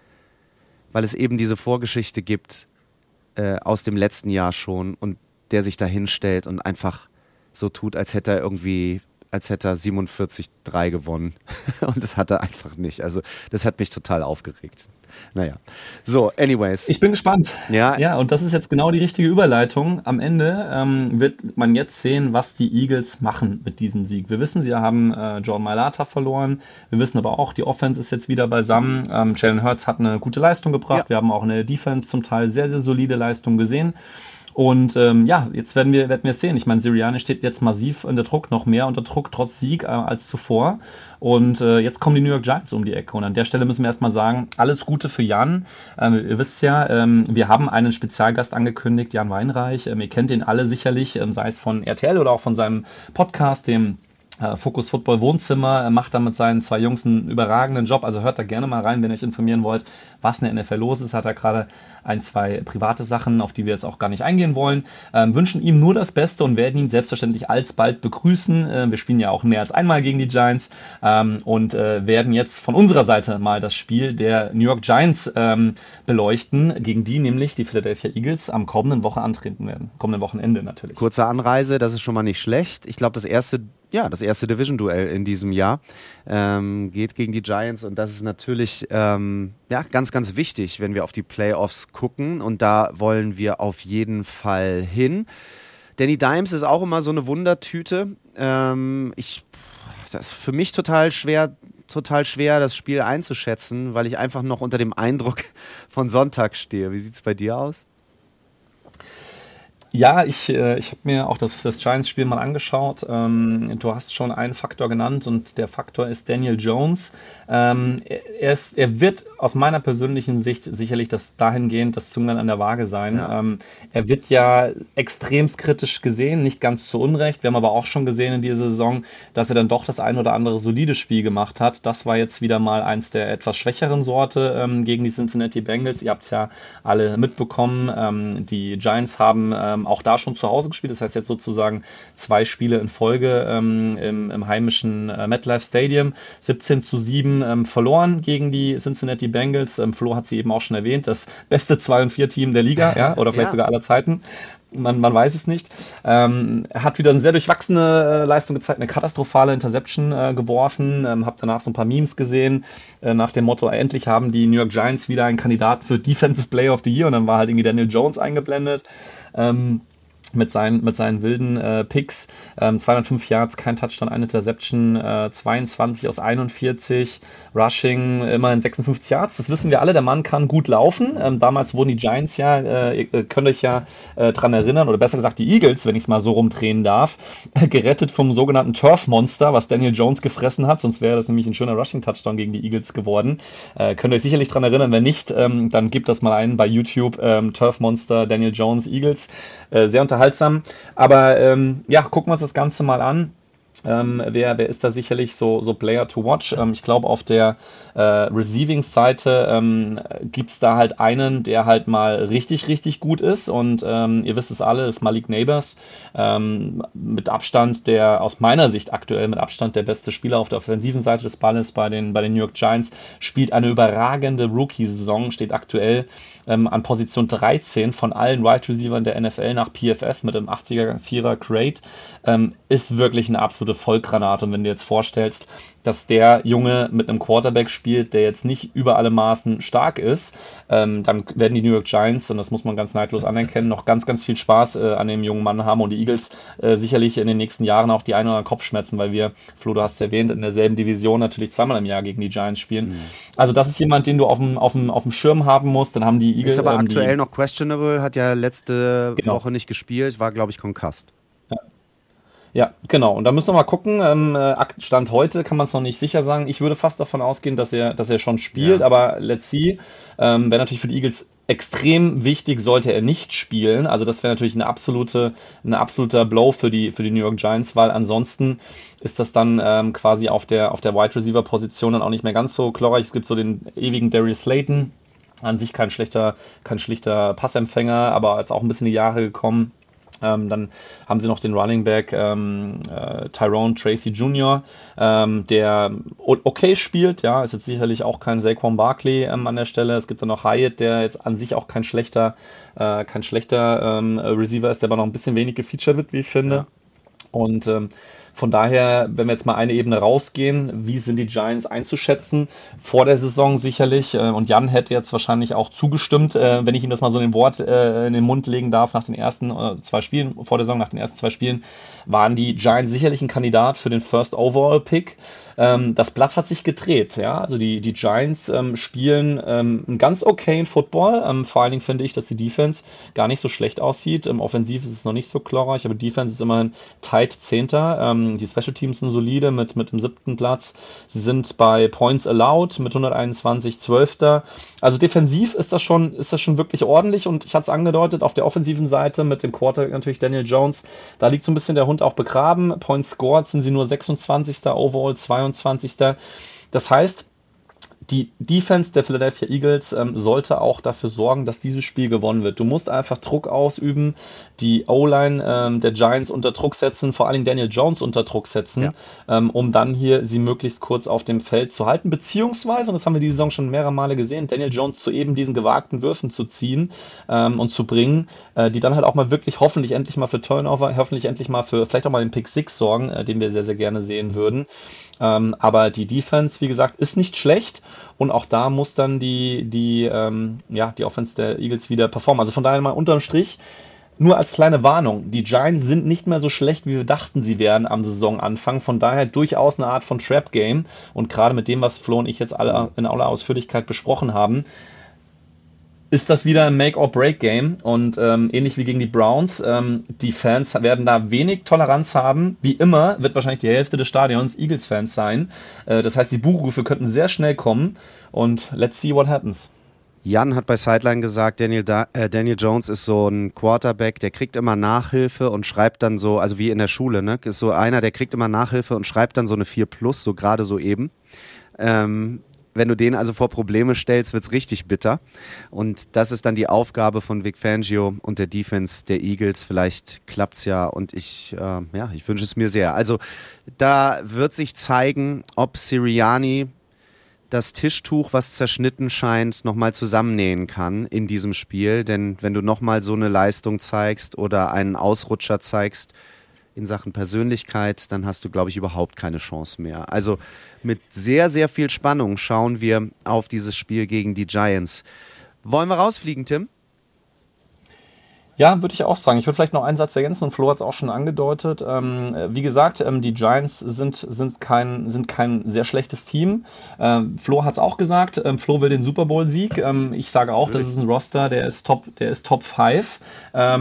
weil es eben diese Vorgeschichte gibt äh, aus dem letzten Jahr schon, und der sich da hinstellt und einfach so tut, als hätte er irgendwie, als hätte er siebenundvierzig drei gewonnen. Und das hat er einfach nicht. Also das hat mich total aufgeregt. Naja, so, anyways. Ich bin gespannt. Ja, ja, und das ist jetzt genau die richtige Überleitung. Am Ende ähm, wird man jetzt sehen, was die Eagles machen mit diesem Sieg. Wir wissen, sie haben äh, Jordan Mailata verloren. Wir wissen aber auch, die Offense ist jetzt wieder beisammen. Ähm, Jalen Hurts hat eine gute Leistung gebracht. Ja. Wir haben auch eine Defense zum Teil sehr, sehr solide Leistung gesehen. Und ähm, ja, jetzt werden wir, werden wir es sehen. Ich meine, Sirianni steht jetzt massiv unter Druck, noch mehr unter Druck, trotz Sieg äh, als zuvor. Und äh, jetzt kommen die New York Giants um die Ecke. Und an der Stelle müssen wir erstmal sagen, alles Gute für Jan. Ähm, ihr wisst ja, ähm, wir haben einen Spezialgast angekündigt, Jan Weinreich. Ähm, ihr kennt ihn alle sicherlich, ähm, sei es von R T L oder auch von seinem Podcast, dem Uh, Focus Football Wohnzimmer. Er macht da mit seinen zwei Jungs einen überragenden Job, also hört da gerne mal rein, wenn ihr euch informieren wollt, was in der N F L los ist. Hat er gerade ein, zwei private Sachen, auf die wir jetzt auch gar nicht eingehen wollen. Ähm, wünschen ihm nur das Beste und werden ihn selbstverständlich alsbald begrüßen. Äh, wir spielen ja auch mehr als einmal gegen die Giants ähm, und äh, werden jetzt von unserer Seite mal das Spiel der New York Giants ähm, beleuchten, gegen die nämlich die Philadelphia Eagles am kommenden Woche antreten werden. Kommenden Wochenende natürlich. Kurze Anreise, das ist schon mal nicht schlecht. Ich glaube, das erste Ja, das erste Division-Duell in diesem Jahr ähm, geht gegen die Giants, und das ist natürlich ähm, ja, ganz, ganz wichtig, wenn wir auf die Playoffs gucken, und da wollen wir auf jeden Fall hin. Danny Dimes ist auch immer so eine Wundertüte. Ähm, ich, das ist für mich total schwer, total schwer, das Spiel einzuschätzen, weil ich einfach noch unter dem Eindruck von Sonntag stehe. Wie sieht es bei dir aus? Ja, ich, äh, ich habe mir auch das, das Giants-Spiel mal angeschaut. Ähm, du hast schon einen Faktor genannt, und der Faktor ist Daniel Jones. Ähm, er, ist, er wird aus meiner persönlichen Sicht sicherlich das dahingehend das Zünglein an der Waage sein. Ja. Ähm, er wird ja extremst kritisch gesehen, nicht ganz zu Unrecht. Wir haben aber auch schon gesehen in dieser Saison, dass er dann doch das ein oder andere solide Spiel gemacht hat. Das war jetzt wieder mal eins der etwas schwächeren Sorte ähm, gegen die Cincinnati Bengals. Ihr habt es ja alle mitbekommen. Ähm, die Giants haben ähm, auch da schon zu Hause gespielt. Das heißt jetzt sozusagen zwei Spiele in Folge ähm, im, im heimischen äh, MetLife Stadium. siebzehn zu sieben ähm, verloren gegen die Cincinnati Bengals. Ähm, Flo hat sie eben auch schon erwähnt. Das beste zwei und vier Team der Liga, ja, oder vielleicht ja. sogar aller Zeiten. Man, man weiß es nicht. Ähm, er hat wieder eine sehr durchwachsene äh, Leistung gezeigt, eine katastrophale Interception äh, geworfen. Ähm, hab danach so ein paar Memes gesehen, äh, nach dem Motto, endlich haben die New York Giants wieder einen Kandidat für Defensive Player of the Year, und dann war halt irgendwie Daniel Jones eingeblendet. Ähm, mit seinen, mit seinen wilden äh, Picks, ähm, zweihundertfünf Yards, kein Touchdown, eine Interception, äh, zweiundzwanzig aus einundvierzig, Rushing, immerhin sechsundfünfzig Yards, das wissen wir alle, der Mann kann gut laufen. Ähm, damals wurden die Giants ja, äh, ihr könnt euch ja äh, dran erinnern, oder besser gesagt die Eagles, wenn ich es mal so rumdrehen darf, gerettet vom sogenannten Turf-Monster, was Daniel Jones gefressen hat, sonst wäre das nämlich ein schöner Rushing-Touchdown gegen die Eagles geworden. Äh, könnt ihr euch sicherlich dran erinnern, wenn nicht, ähm, dann gebt das mal ein bei YouTube, ähm, Turf-Monster, Daniel Jones, Eagles, äh, sehr unterhaltsam. Aber ähm, ja, gucken wir uns das Ganze mal an. Ähm, wer, wer ist da sicherlich so, so Player to watch? Ähm, ich glaube, auf der äh, Receiving-Seite ähm, gibt es da halt einen, der halt mal richtig, richtig gut ist. Und ähm, ihr wisst es alle, ist Malik Neighbors. Ähm, mit Abstand der, aus meiner Sicht aktuell, mit Abstand der beste Spieler auf der offensiven Seite des Balles bei den, bei den New York Giants. Spielt eine überragende Rookie-Saison, steht aktuell ähm, an Position dreizehn von allen Wide Receivers der N F L nach P F F mit einem achtziger Vierer Grade. Ähm, ist wirklich eine absolute Vollgranate. Und wenn du dir jetzt vorstellst, dass der Junge mit einem Quarterback spielt, der jetzt nicht über alle Maßen stark ist, ähm, dann werden die New York Giants, und das muss man ganz neidlos anerkennen, noch ganz, ganz viel Spaß äh, an dem jungen Mann haben und die Eagles äh, sicherlich in den nächsten Jahren auch die ein oder anderen Kopfschmerzen, weil wir, Flo, du hast es erwähnt, in derselben Division natürlich zweimal im Jahr gegen die Giants spielen. Mhm. Also das ist jemand, den du auf dem, auf dem, auf dem Schirm haben musst. Dann haben die Eagles... Ist aber ähm, aktuell die, noch questionable, hat ja letzte genau. Woche nicht gespielt, war, glaube ich, concussed. Ja, genau. Und da müssen wir mal gucken. Ähm, Stand heute kann man es noch nicht sicher sagen. Ich würde fast davon ausgehen, dass er, dass er schon spielt, Ja. aber let's see. Ähm, wäre natürlich für die Eagles extrem wichtig, sollte er nicht spielen. Also das wäre natürlich eine absolute, ein absoluter Blow für die, für die New York Giants, weil ansonsten ist das dann ähm, quasi auf der, auf der Wide Receiver Position dann auch nicht mehr ganz so glorreich. Es gibt so den ewigen Darius Slayton. An sich kein schlechter, kein schlechter Passempfänger, aber jetzt auch ein bisschen in die Jahre gekommen. Ähm, dann haben sie noch den Running Back ähm, äh, Tyrone Tracy Junior, ähm, der okay spielt, ja, ist jetzt sicherlich auch kein Saquon Barkley ähm, an der Stelle. Es gibt dann noch Hyatt, der jetzt an sich auch kein schlechter, äh, kein schlechter ähm, Receiver ist, der aber noch ein bisschen wenig gefeatured wird, wie ich finde. Ja. Und ähm, von daher, wenn wir jetzt mal eine Ebene rausgehen, wie sind die Giants einzuschätzen? Vor der Saison sicherlich, äh, und Jan hätte jetzt wahrscheinlich auch zugestimmt, äh, wenn ich ihm das mal so in den Wort äh, in den Mund legen darf, nach den ersten äh, zwei Spielen, vor der Saison, nach den ersten zwei Spielen, waren die Giants sicherlich ein Kandidat für den First Overall Pick. Ähm, das Blatt hat sich gedreht, ja, also die, die Giants ähm, spielen ähm, einen ganz okayen Football, ähm, vor allen Dingen finde ich, dass die Defense gar nicht so schlecht aussieht. Ähm, offensiv ist es noch nicht so glorreich, aber Defense ist immerhin tight Zehnter. Ähm, die Special Teams sind solide mit, mit dem siebten Platz. Sie sind bei Points Allowed mit hunderteinundzwanzig Zwölfter. Also defensiv ist das schon, ist das schon wirklich ordentlich und ich hatte es angedeutet, auf der offensiven Seite mit dem Quarterback natürlich Daniel Jones, da liegt so ein bisschen der Hund auch begraben. Points scored sind sie nur sechsundzwanzigster Overall zweiundzwanzigster Das heißt, die Defense der Philadelphia Eagles ähm, sollte auch dafür sorgen, dass dieses Spiel gewonnen wird. Du musst einfach Druck ausüben, die O-Line ähm, der Giants unter Druck setzen, vor allem Daniel Jones unter Druck setzen, ja. ähm, um dann hier sie möglichst kurz auf dem Feld zu halten, beziehungsweise, und das haben wir diese Saison schon mehrere Male gesehen, Daniel Jones zu eben diesen gewagten Würfen zu ziehen ähm, und zu bringen, äh, die dann halt auch mal wirklich hoffentlich endlich mal für Turnover, hoffentlich endlich mal für vielleicht auch mal den Pick Six sorgen, äh, den wir sehr, sehr gerne sehen würden. Ähm, aber die Defense, wie gesagt, ist nicht schlecht und auch da muss dann die, die, ähm, ja, die Offense der Eagles wieder performen. Also von daher mal unterm Strich, nur als kleine Warnung, die Giants sind nicht mehr so schlecht, wie wir dachten, sie wären am Saisonanfang. Von daher durchaus eine Art von Trap-Game und gerade mit dem, was Flo und ich jetzt alle in aller Ausführlichkeit besprochen haben, ist das wieder ein Make-or-Break-Game und ähm, ähnlich wie gegen die Browns, ähm, die Fans werden da wenig Toleranz haben. Wie immer wird wahrscheinlich die Hälfte des Stadions Eagles-Fans sein. Äh, das heißt, die Buchrufe könnten sehr schnell kommen und let's see what happens. Jan hat bei Sideline gesagt, Daniel, da- äh, Daniel Jones ist so ein Quarterback, der kriegt immer Nachhilfe und schreibt dann so, also wie in der Schule, ne? Ist so einer, der kriegt immer Nachhilfe und schreibt dann so eine vier plus, so gerade so eben. Ähm, Wenn du den also vor Probleme stellst, wird's richtig bitter. Und das ist dann die Aufgabe von Vic Fangio und der Defense der Eagles. Vielleicht klappt's ja und ich, äh, ja, ich wünsche es mir sehr. Also da wird sich zeigen, ob Sirianni das Tischtuch, was zerschnitten scheint, nochmal zusammennähen kann in diesem Spiel. Denn wenn du nochmal so eine Leistung zeigst oder einen Ausrutscher zeigst, in Sachen Persönlichkeit, dann hast du, glaube ich, überhaupt keine Chance mehr. Also mit sehr, sehr viel Spannung schauen wir auf dieses Spiel gegen die Giants. Wollen wir rausfliegen, Tim? Ja, würde ich auch sagen. Ich würde vielleicht noch einen Satz ergänzen und Flo hat es auch schon angedeutet. Ähm, wie gesagt, ähm, die Giants sind, sind, kein, sind kein sehr schlechtes Team. Ähm, Flo hat es auch gesagt. Ähm, Flo will den Super Bowl-Sieg. Ähm, ich sage auch, Natürlich. Das ist ein Roster, der ist Top, der ist Top fünf. Ähm,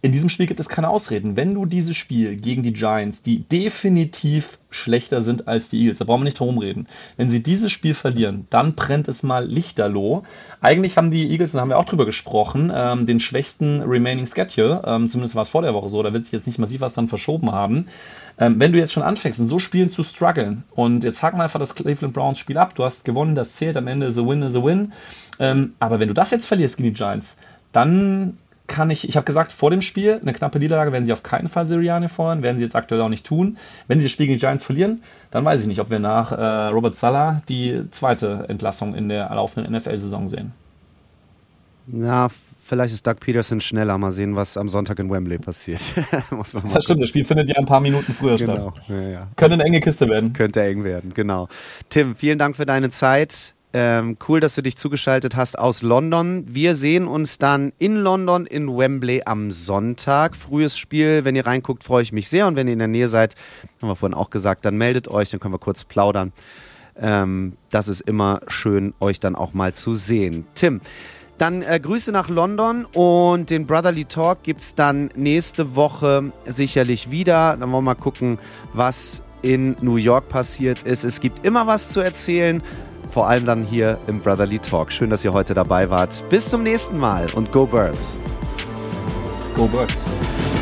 in diesem Spiel gibt es keine Ausreden. Wenn du dieses Spiel gegen die Giants, die definitiv schlechter sind als die Eagles, da brauchen wir nicht drum reden, wenn sie dieses Spiel verlieren, dann brennt es mal lichterloh. Eigentlich haben die Eagles, da haben wir auch drüber gesprochen, ähm, den schwächsten Remaining Schedule, ähm, zumindest war es vor der Woche so, da wird sich jetzt nicht massiv was dran verschoben haben. Ähm, wenn du jetzt schon anfängst, in so Spielen zu strugglen und jetzt haken wir einfach das Cleveland Browns Spiel ab, du hast gewonnen, das zählt am Ende, the win is a win, ähm, aber wenn du das jetzt verlierst gegen die Giants, dann kann ich, ich habe gesagt, vor dem Spiel, eine knappe Niederlage werden sie auf keinen Fall Sirianni feuern, werden sie jetzt aktuell auch nicht tun. Wenn sie das Spiel gegen die Giants verlieren, dann weiß ich nicht, ob wir nach äh, Robert Saleh die zweite Entlassung in der laufenden N F L-Saison sehen. Na, vielleicht ist Doug Peterson schneller. Mal sehen, was am Sonntag in Wembley passiert. Muss man mal das stimmt, das Spiel findet ja ein paar Minuten früher genau. statt. Ja, ja. Könnte eine enge Kiste werden. Könnte eng werden, genau. Tim, vielen Dank für deine Zeit. Ähm, cool, dass du dich zugeschaltet hast aus London. Wir sehen uns dann in London in Wembley am Sonntag. Frühes Spiel, wenn ihr reinguckt, freue ich mich sehr. Und wenn ihr in der Nähe seid, haben wir vorhin auch gesagt, dann meldet euch, dann können wir kurz plaudern. Ähm, das ist immer schön, euch dann auch mal zu sehen. Tim, dann äh, Grüße nach London und den Brotherly Talk gibt es dann nächste Woche sicherlich wieder. Dann wollen wir mal gucken, was in New York passiert ist. Es gibt immer was zu erzählen. Vor allem dann hier im Brotherly Talk. Schön, dass ihr heute dabei wart. Bis zum nächsten Mal und Go Birds. Go Birds.